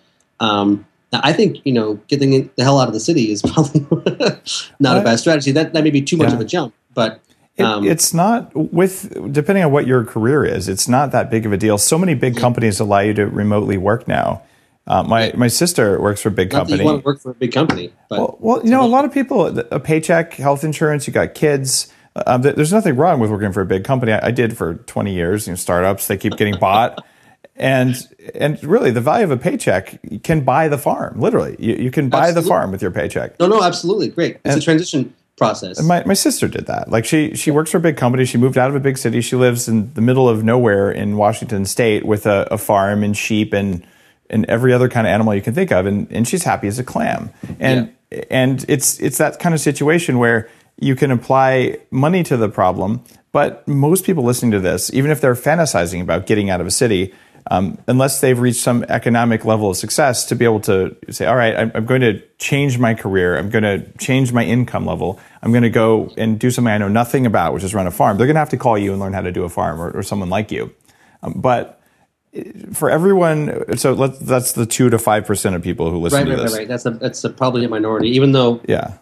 C: I think, getting the hell out of the city is probably not a bad strategy. That may be too much of a jump, but
B: it's not, depending on what your career is, it's not that big of a deal. So many big companies allow you to remotely work now. My sister works for a big company.
C: You want to work for a big company. But
B: well, a lot of people, a paycheck, health insurance, you got kids. There's nothing wrong with working for a big company. I did for 20 years. Startups, they keep getting bought. And really, the value of a paycheck can buy the farm. Literally, you can buy the farm with your paycheck.
C: No, absolutely. Great. It's a transition process.
B: And my sister did that. Like she works for a big company. She moved out of a big city. She lives in the middle of nowhere in Washington State with a farm and sheep and every other kind of animal you can think of. And she's happy as a clam. And it's that kind of situation where you can apply money to the problem. But most people listening to this, even if they're fantasizing about getting out of a city, unless they've reached some economic level of success to be able to say, all right, I'm going to change my career. I'm going to change my income level. I'm going to go and do something I know nothing about, which is run a farm. They're going to have to call you and learn how to do a farm or someone like you. But for everyone, so that's the 2 to 5% of people who listen to this.
C: Right. That's probably a minority, even though,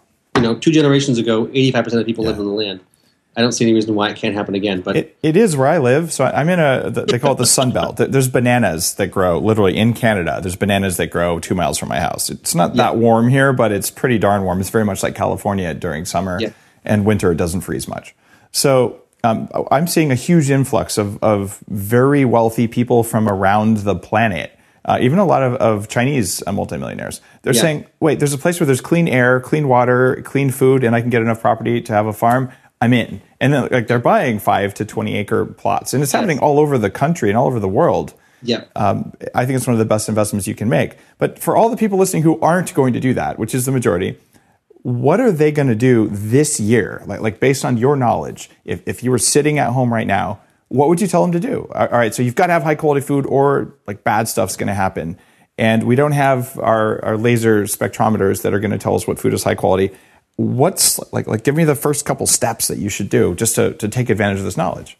C: 2 generations ago, 85% of people lived on the land. I don't see any reason why it can't happen again. But
B: it is where I live. So I'm in they call it the Sun Belt. There's bananas that grow literally in Canada. There's bananas that grow 2 miles from my house. It's not that warm here, but it's pretty darn warm. It's very much like California during summer, and winter it doesn't freeze much. So I'm seeing a huge influx of very wealthy people from around the planet. Even a lot of Chinese multimillionaires. They're saying, wait, there's a place where there's clean air, clean water, clean food, and I can get enough property to have a farm. I'm in. And then they're buying 5 to 20 acre plots. And it's happening all over the country and all over the world.
C: Yeah.
B: I think it's one of the best investments you can make. But for all the people listening who aren't going to do that, which is the majority, what are they going to do this year? Like based on your knowledge, if you were sitting at home right now, what would you tell them to do? All right, so you've got to have high quality food or like bad stuff's going to happen. And we don't have our laser spectrometers that are going to tell us what food is high quality. What's like give me the first couple steps that you should do just to take advantage of this knowledge?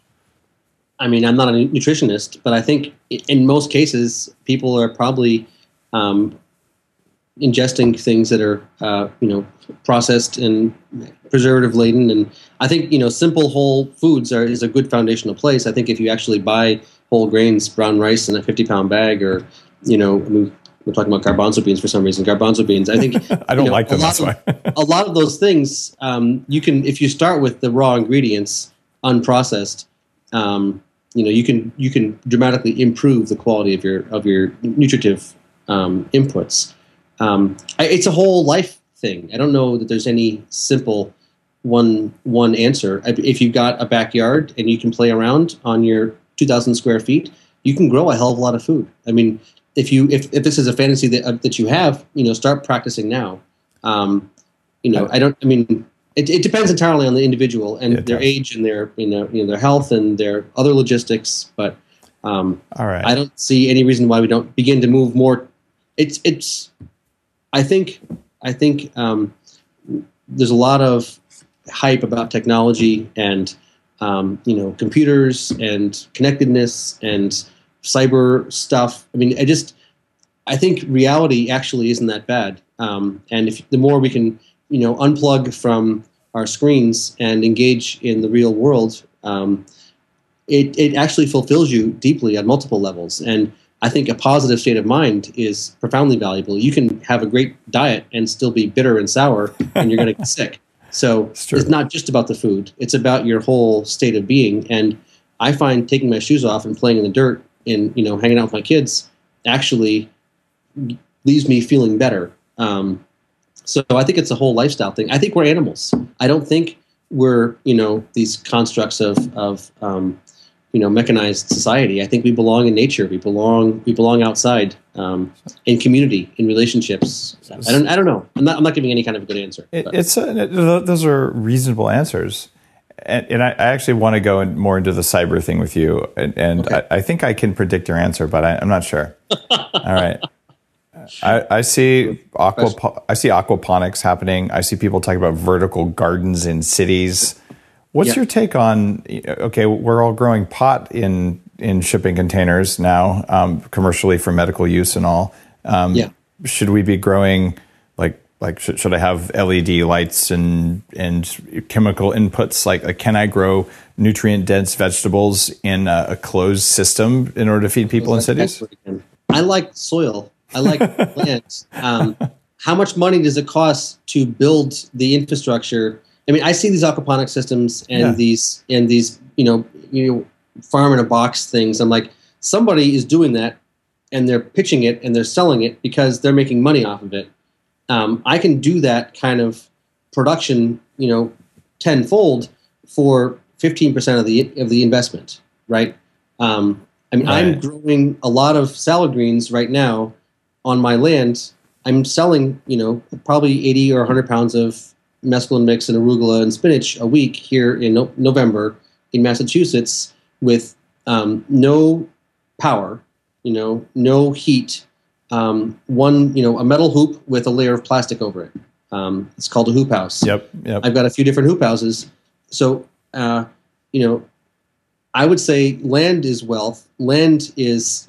C: I mean, I'm not a nutritionist, but I think in most cases, people are probably ingesting things that are, processed and preservative laden. And I think, simple whole foods is a good foundational place. I think if you actually buy whole grains, brown rice in a 50-pound bag, or, we're talking about garbanzo beans for some reason. Garbanzo beans. I think
B: I don't like them. That's why.
C: A lot of those things, you can, if you start with the raw ingredients, unprocessed, you can dramatically improve the quality of your nutritive inputs. It's a whole life thing. I don't know that there's any simple one answer. If you've got a backyard and you can play around on your 2,000 square feet, you can grow a hell of a lot of food. I mean, if this is a fantasy that you have, start practicing now. It depends entirely on the individual and their age and their their health and their other logistics. But
B: all right,
C: I don't see any reason why we don't begin to move more. I think there's a lot of hype about technology and computers and connectedness and cyber stuff. I mean, I think reality actually isn't that bad. And the more we can, unplug from our screens and engage in the real world, it actually fulfills you deeply on multiple levels. And I think a positive state of mind is profoundly valuable. You can have a great diet and still be bitter and sour, and you're going to get sick. So it's not just about the food; it's about your whole state of being. And I find taking my shoes off and playing in the dirt and hanging out with my kids actually leaves me feeling better. So I think it's a whole lifestyle thing. I think we're animals. I don't think we're these constructs of mechanized society. I think we belong in nature. We belong outside, in community, in relationships. I don't know. I'm not giving any kind of a good answer.
B: Those are reasonable answers. And I actually want to go more into the cyber thing with you. And okay. I think I can predict your answer, but I'm not sure. All right. I see aquaponics happening. I see people talking about vertical gardens in cities. What's your take on, okay, we're all growing pot in shipping containers now, commercially for medical use and all. Should we be growing, should I have LED lights and chemical inputs? Like can I grow nutrient-dense vegetables in a closed system in order to feed people in cities?
C: I like soil. I like plants. How much money does it cost to build the infrastructure? I mean, I see these aquaponic systems and these farm in a box things. I'm like, somebody is doing that, and they're pitching it and they're selling it because they're making money off of it. I can do that kind of production, tenfold for 15% of the investment, right? I'm growing a lot of salad greens right now on my land. I'm selling, probably 80 or 100 pounds of mesclun mix and arugula and spinach a week here in November in Massachusetts with no power, no heat. A metal hoop with a layer of plastic over it. It's called a hoop house.
B: Yep.
C: I've got a few different hoop houses. So, I would say land is wealth. Land is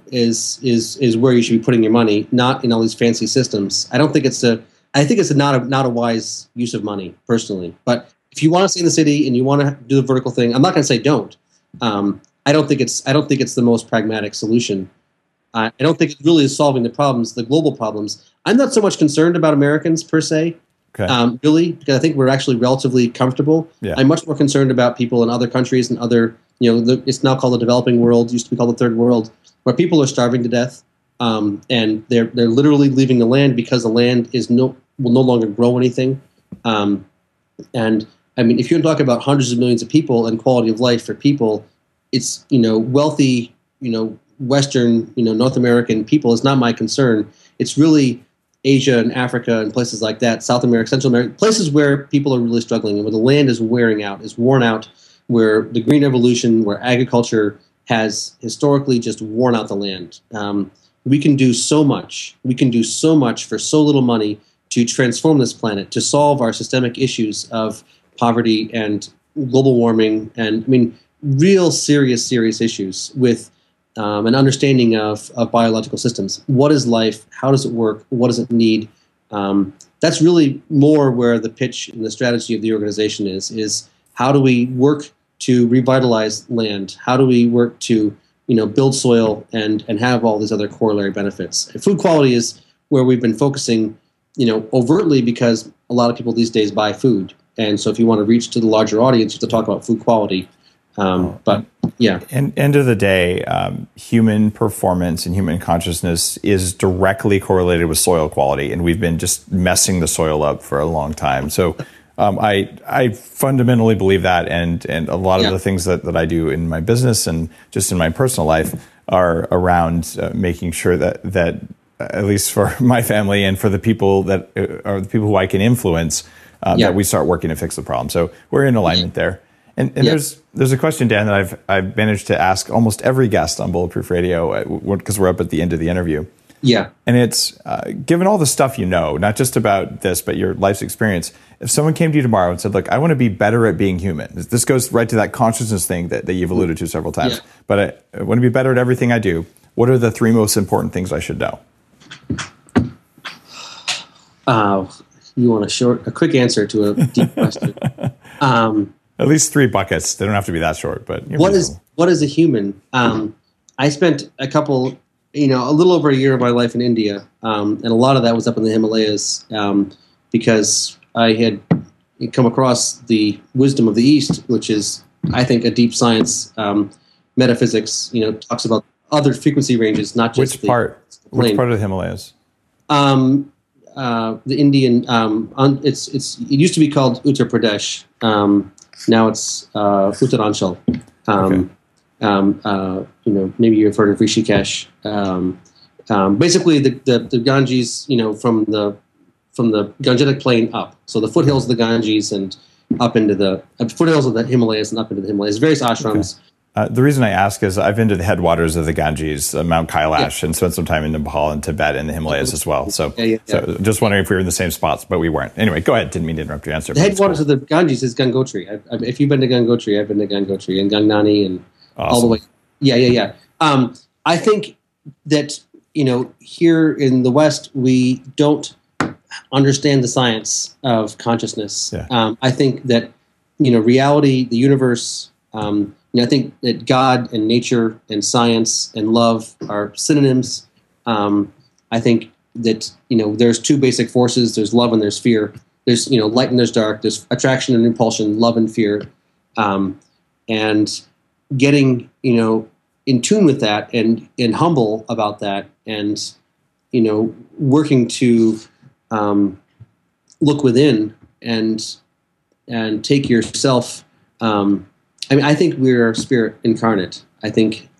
C: where you should be putting your money, not in all these fancy systems. I think it's not a wise use of money personally. But if you want to stay in the city and you want to do the vertical thing, I'm not going to say don't. I don't think it's the most pragmatic solution. I don't think it really is solving the problems, the global problems. I'm not so much concerned about Americans per se, really, because I think we're actually relatively comfortable. Yeah. I'm much more concerned about people in other countries and other, it's now called the developing world, used to be called the third world, where people are starving to death, and they're literally leaving the land because the land will no longer grow anything. And I mean, if you're talking about hundreds of millions of people and quality of life for people, it's wealthy, Western, North American people is not my concern. It's really Asia and Africa and places like that, South America, Central America, places where people are really struggling and where the land is worn out, where the green revolution, where agriculture has historically just worn out the land. We can do so much. We can do so much for so little money to transform this planet, to solve our systemic issues of poverty and global warming and, real serious issues with an understanding of biological systems. What is life? How does it work? What does it need? That's really more where the pitch and the strategy of the organization is how do we work to revitalize land? How do we work to build soil and have all these other corollary benefits? And food quality is where we've been focusing overtly because a lot of people these days buy food. And so if you want to reach to the larger audience, you have to talk about food quality. But yeah.
B: End of the day, human performance and human consciousness is directly correlated with soil quality, and we've been just messing the soil up for a long time. So I fundamentally believe that, and a lot of the things that I do in my business and just in my personal life are around making sure that at least for my family and for the people that are the people who I can influence, that we start working to fix the problem. So we're in alignment there. And there's a question, Dan, that I've managed to ask almost every guest on Bulletproof Radio because we're up at the end of the interview.
C: Yeah.
B: And it's, given all the stuff not just about this, but your life's experience, if someone came to you tomorrow and said, look, I want to be better at being human. This goes right to that consciousness thing that you've alluded to several times. Yeah. But I want to be better at everything I do. What are the 3 most important things I should know?
C: You want a quick answer to a deep question.
B: At least 3 buckets. They don't have to be that short, but
C: what is a human? I spent a little over a year of my life in India, and a lot of that was up in the Himalayas, because I had come across the wisdom of the East, which is, I think, a deep science, metaphysics. Talks about other frequency ranges, not just
B: Which part of the Himalayas?
C: The Indian. It used to be called Uttar Pradesh. Now it's Uttaranchal.
B: Okay.
C: Maybe you've heard of Rishikesh. Basically, the Ganges, from the Gangetic Plain up. So the foothills of the Ganges and up into the foothills of the Himalayas and up into the Himalayas. Various ashrams.
B: Okay. The reason I ask is I've been to the headwaters of the Ganges, Mount Kailash, and spent some time in Nepal and Tibet and the Himalayas as well. So, so just wondering if we were in the same spots, but we weren't. Anyway, go ahead. Didn't mean to interrupt your answer.
C: The headwaters of the Ganges is Gangotri. If you've been to Gangotri, I've been to Gangotri and Gangnani and all the way. Yeah. I think that, here in the West, we don't understand the science of consciousness.
B: Yeah.
C: I think that, reality, the universe, I think that God and nature and science and love are synonyms. I think that, there's two basic forces. There's love and there's fear. There's, light and there's dark. There's attraction and repulsion, love and fear. And getting, in tune with that and humble about that and, working to look within and take yourself. I think we're spirit incarnate. I think.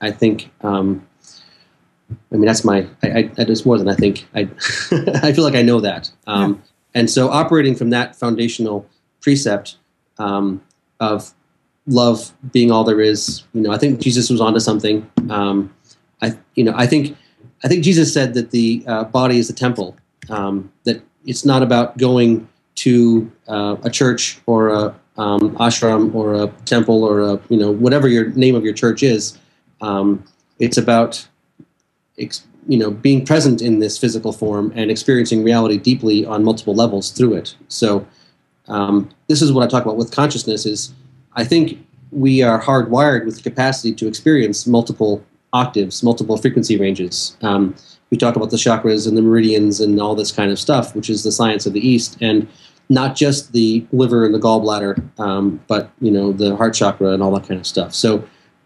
C: That's my. It's more than I think. I feel like I know that. And so, operating from that foundational precept of love being all there is, I think Jesus was onto something. I think Jesus said that the body is the temple. That it's not about going to a church or a ashram or a temple or a whatever your name of your church is. It's about being present in this physical form and experiencing reality deeply on multiple levels through it. So this is what I talk about with consciousness. Is I think we are hardwired with the capacity to experience multiple octaves, multiple frequency ranges. We talk about the chakras and the meridians and all this kind of stuff, which is the science of the East, and not just the liver and the gallbladder, but the heart chakra and all that kind of stuff. So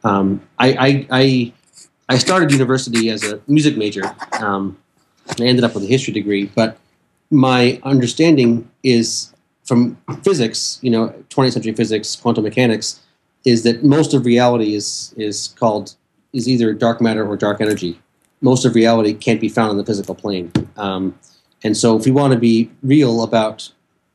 C: I started university as a music major. I ended up with a history degree, but my understanding is from physics, 20th century physics, quantum mechanics, is that most of reality is either dark matter or dark energy. Most of reality can't be found on the physical plane. And so if we want to be real about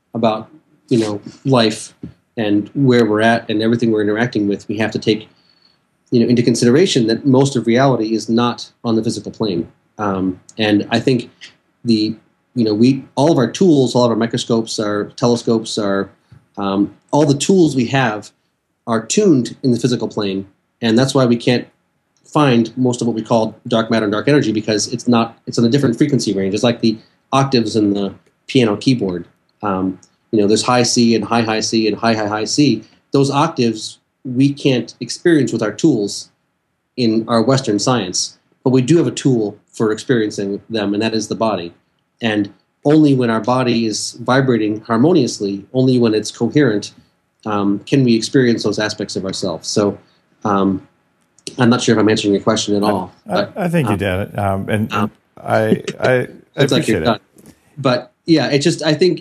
C: life and where we're at and everything we're interacting with, we have to take into consideration that most of reality is not on the physical plane. And I think all of our tools, all of our microscopes, our telescopes, all the tools we have are tuned in the physical plane, and that's why we can't find most of what we call dark matter and dark energy, because it's on a different frequency range. It's like the octaves in the piano keyboard. There's high C and high C and high C. Those octaves we can't experience with our tools in our Western science, but we do have a tool for experiencing them, and that is the body. And only when our body is vibrating harmoniously, only when it's coherent, can we experience those aspects of ourselves. So I'm not sure if I'm answering your question at all.
B: I think you did. I appreciate it.
C: But yeah, it's just I think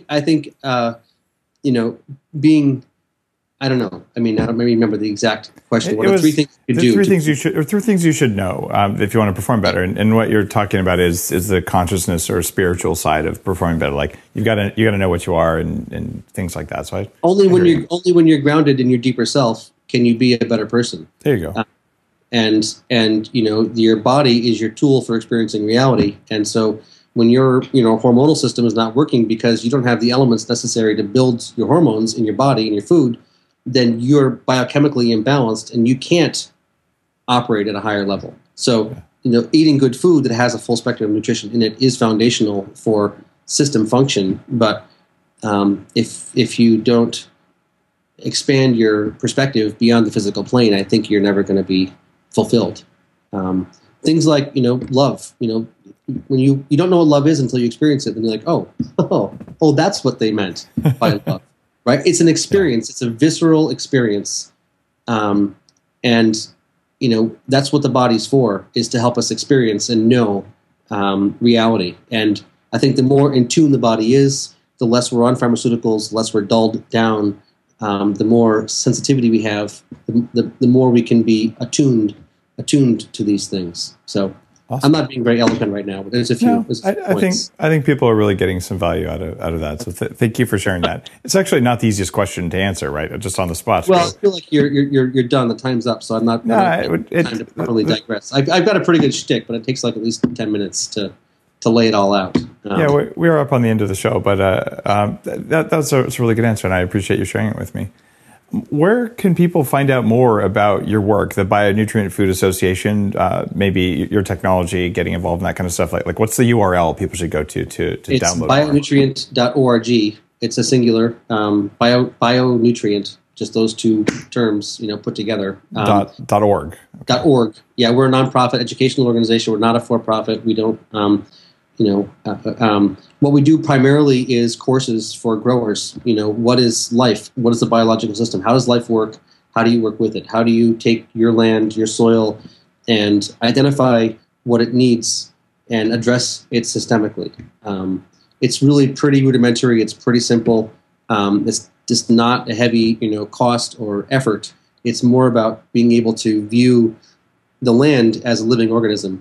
C: being, I don't know. I don't remember the exact question. What are three things you do?
B: Three things you should know if you want to perform better. And what you're talking about is the consciousness or spiritual side of performing better. Like you got to know what you are and things like that. So
C: only when you're grounded in your deeper self can you be a better person.
B: There you go.
C: And your body is your tool for experiencing reality. And so when your hormonal system is not working because you don't have the elements necessary to build your hormones in your body and your food, then you're biochemically imbalanced and you can't operate at a higher level. So, eating good food that has a full spectrum of nutrition in it is foundational for system function. But if you don't expand your perspective beyond the physical plane, I think you're never going to be fulfilled. Things like, love, when you don't know what love is until you experience it, then you're like, oh, that's what they meant by love. Right? It's an experience. It's a visceral experience. And, that's what the body's for, is to help us experience and know reality. And I think the more in tune the body is, the less we're on pharmaceuticals, the less we're dulled down, the more sensitivity we have, the more we can be attuned to these things. So
B: Awesome.
C: I'm not being very eloquent right now, but there's a few.
B: No,
C: there's
B: I think people are really getting some value out of that. So thank you for sharing that. It's actually not the easiest question to answer, right? Just on the spot.
C: Well, I feel like you're done. The time's up, so I'm not. Time to properly digress. I've got a pretty good shtick, but it takes like at least 10 minutes to lay it all out.
B: Yeah, we're up on the end of the show, but that's a really good answer, and I appreciate you sharing it with me. Where can people find out more about your work, the Bionutrient Food Association, maybe your technology, getting involved in that kind of stuff? Like what's the URL people should go to download? It's
C: bionutrient.org. It's a singular bionutrient, just those two terms, put together.
B: .org.
C: Okay. .org. Yeah, we're a nonprofit educational organization. We're not a for-profit. We don't. What we do primarily is courses for growers. What is life? What is the biological system? How does life work? How do you work with it? How do you take your land, your soil, and identify what it needs and address it systemically? It's really pretty rudimentary. It's pretty simple. It's just not a heavy, cost or effort. It's more about being able to view the land as a living organism,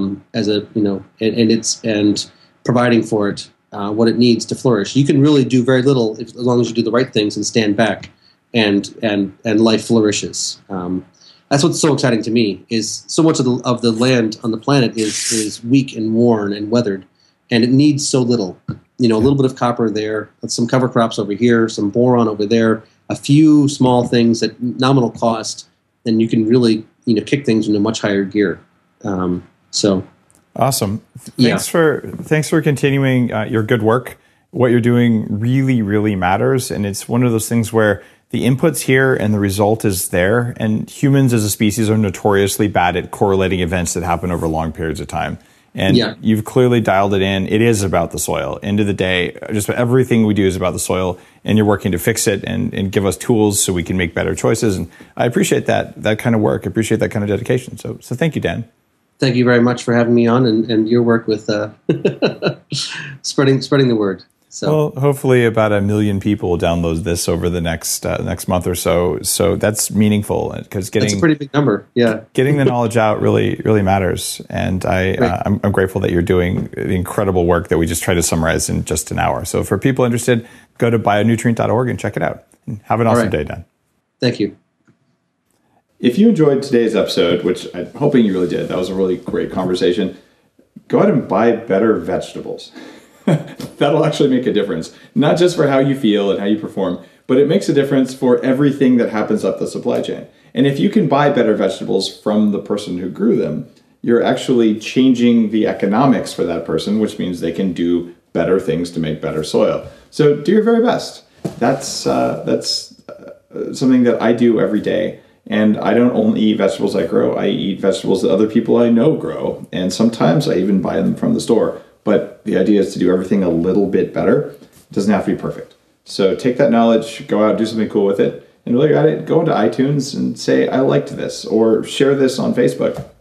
C: and providing for it what it needs to flourish. You can really do very little as long as you do the right things and stand back, and life flourishes. That's what's so exciting to me. Is so much of the land on the planet is weak and worn and weathered, and it needs so little. A little bit of copper there, some cover crops over here, some boron over there, a few small things at nominal cost, then you can really kick things into much higher gear. So
B: awesome. Thanks for continuing your good work. What you're doing really, really matters. And it's one of those things where the input's here and the result is there. And humans as a species are notoriously bad at correlating events that happen over long periods of time. And you've clearly dialed it in. It is about the soil. End of the day, just everything we do is about the soil, and you're working to fix it and give us tools so we can make better choices. And I appreciate that kind of work. I appreciate that kind of dedication. So thank you, Dan.
C: Thank you very much for having me on and your work with spreading the word. So
B: well, hopefully about 1 million people will download this over the next month or so. So that's meaningful because
C: that's a pretty big number. Yeah,
B: getting the knowledge out really, really matters. And I'm grateful that you're doing the incredible work that we just tried to summarize in just an hour. So for people interested, go to bionutrient.org and check it out. And have an awesome day, Dan.
C: Thank you.
B: If you enjoyed today's episode, which I'm hoping you really did, that was a really great conversation, go ahead and buy better vegetables. That'll actually make a difference, not just for how you feel and how you perform, but it makes a difference for everything that happens up the supply chain. And if you can buy better vegetables from the person who grew them, you're actually changing the economics for that person, which means they can do better things to make better soil. So do your very best. That's something that I do every day. And I don't only eat vegetables I grow. I eat vegetables that other people I know grow. And sometimes I even buy them from the store. But the idea is to do everything a little bit better. It doesn't have to be perfect. So take that knowledge, go out, do something cool with it. And really got it, go into iTunes and say, I liked this, or share this on Facebook.